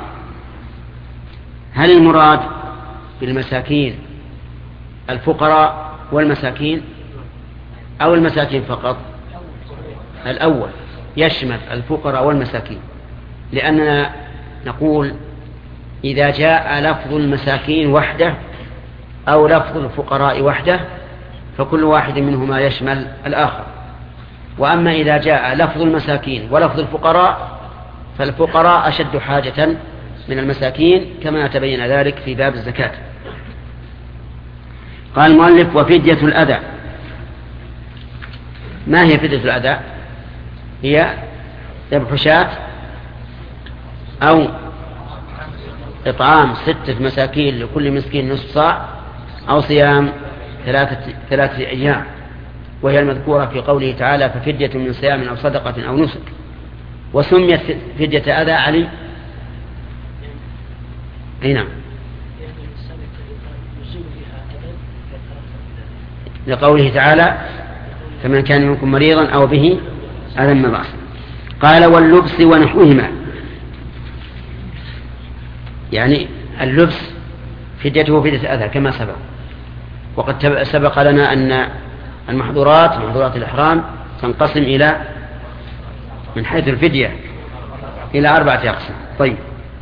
هل المراد بالمساكين الفقراء والمساكين أو المساكين فقط؟ الأول يشمل الفقراء والمساكين، لأننا نقول إذا جاء لفظ المساكين وحده أو لفظ الفقراء وحده فكل واحد منهما يشمل الآخر. وأما إذا جاء لفظ المساكين ولفظ الفقراء فالفقراء أشد حاجة من المساكين، كما تبين ذلك في باب الزكاة. قال المؤلف وفدية الأذى. ما هي فدية الأذى؟ هي ذبح شاة أو إطعام 6 مساكين لكل مسكين نصف صاع أو صيام 3 أيام، وهي المذكورة في قوله تعالى ففدية من صيام أو صدقة أو نسك. وسميت فدية أذى علي أي نعم لقوله تعالى فمن كان منكم مريضا أو به أذى من رأسه. قال واللبس ونحوهما، يعني اللبس فديته فدية أذى كما سبق. وقد سبق لنا أن محظورات الإحرام تنقسم إلى من حيث الفدية إلى 4 أقسام. طيب،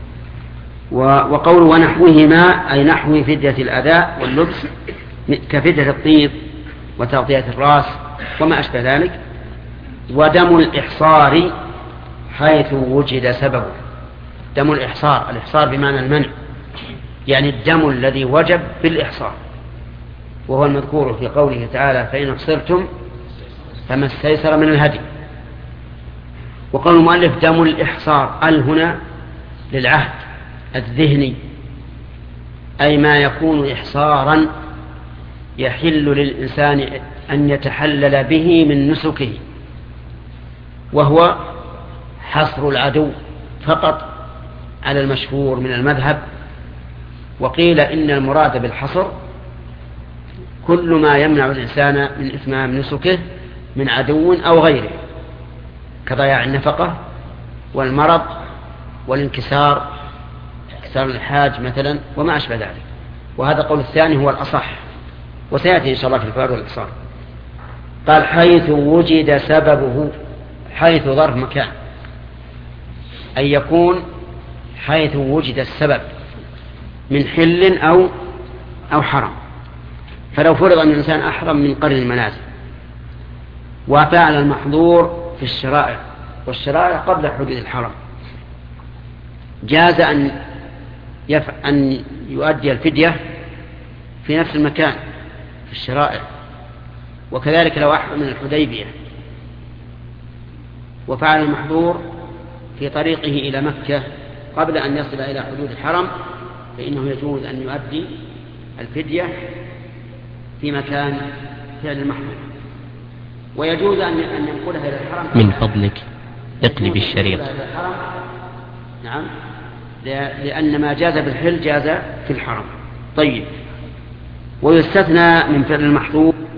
وقول ونحوهما أي نحو فدية الأذى واللبس كفدية الطيب وتغطية الرأس وما أشبه ذلك. ودم الإحصار حيث وجد سببه. دم الإحصار بمعنى المنع، يعني الدم الذي وجب بالإحصار، وهو المذكور في قوله تعالى فإن أحصرتم فما استيسر من الهدي. وقال المؤلف دم الإحصار هنا للعهد الذهني، أي ما يكون إحصارا يحل للإنسان أن يتحلل به من نسكه، وهو حصر العدو فقط على المشهور من المذهب. وقيل إن المراد بالحصر كل ما يمنع الإنسان من إتمام نسكه من عدو أو غيره، كضياع النفقة والمرض والانكسار، انكسار الحاج مثلا وما أشبه ذلك. وهذا قول الثاني هو الأصح، وسيأتي إن شاء الله في الفوائد والإحصار. قال حيث وجد سببه، حيث ظرف مكان، أي يكون حيث وجد السبب من حل أو حرم. فلو فرض أن الإنسان أحرم من قرن المنازل وفعل المحظور في الشرائع، والشرائع قبل حدود الحرم. جاز أن يؤدي الفدية في نفس المكان في الشرائع، وكذلك لو أحرم من الحديبية وفعل المحظور في طريقه إلى مكة قبل أن يصل إلى حدود الحرم، فإنه يجوز أن يؤدي الفدية في مكان فعل المحظور، ويجوز أن ينقلها إلى الحرم. من فضلك اقلب الشريط. نعم، لأن ما جاز بالحل جاز في الحرم. طيب، ويستثنى من فعل المحظور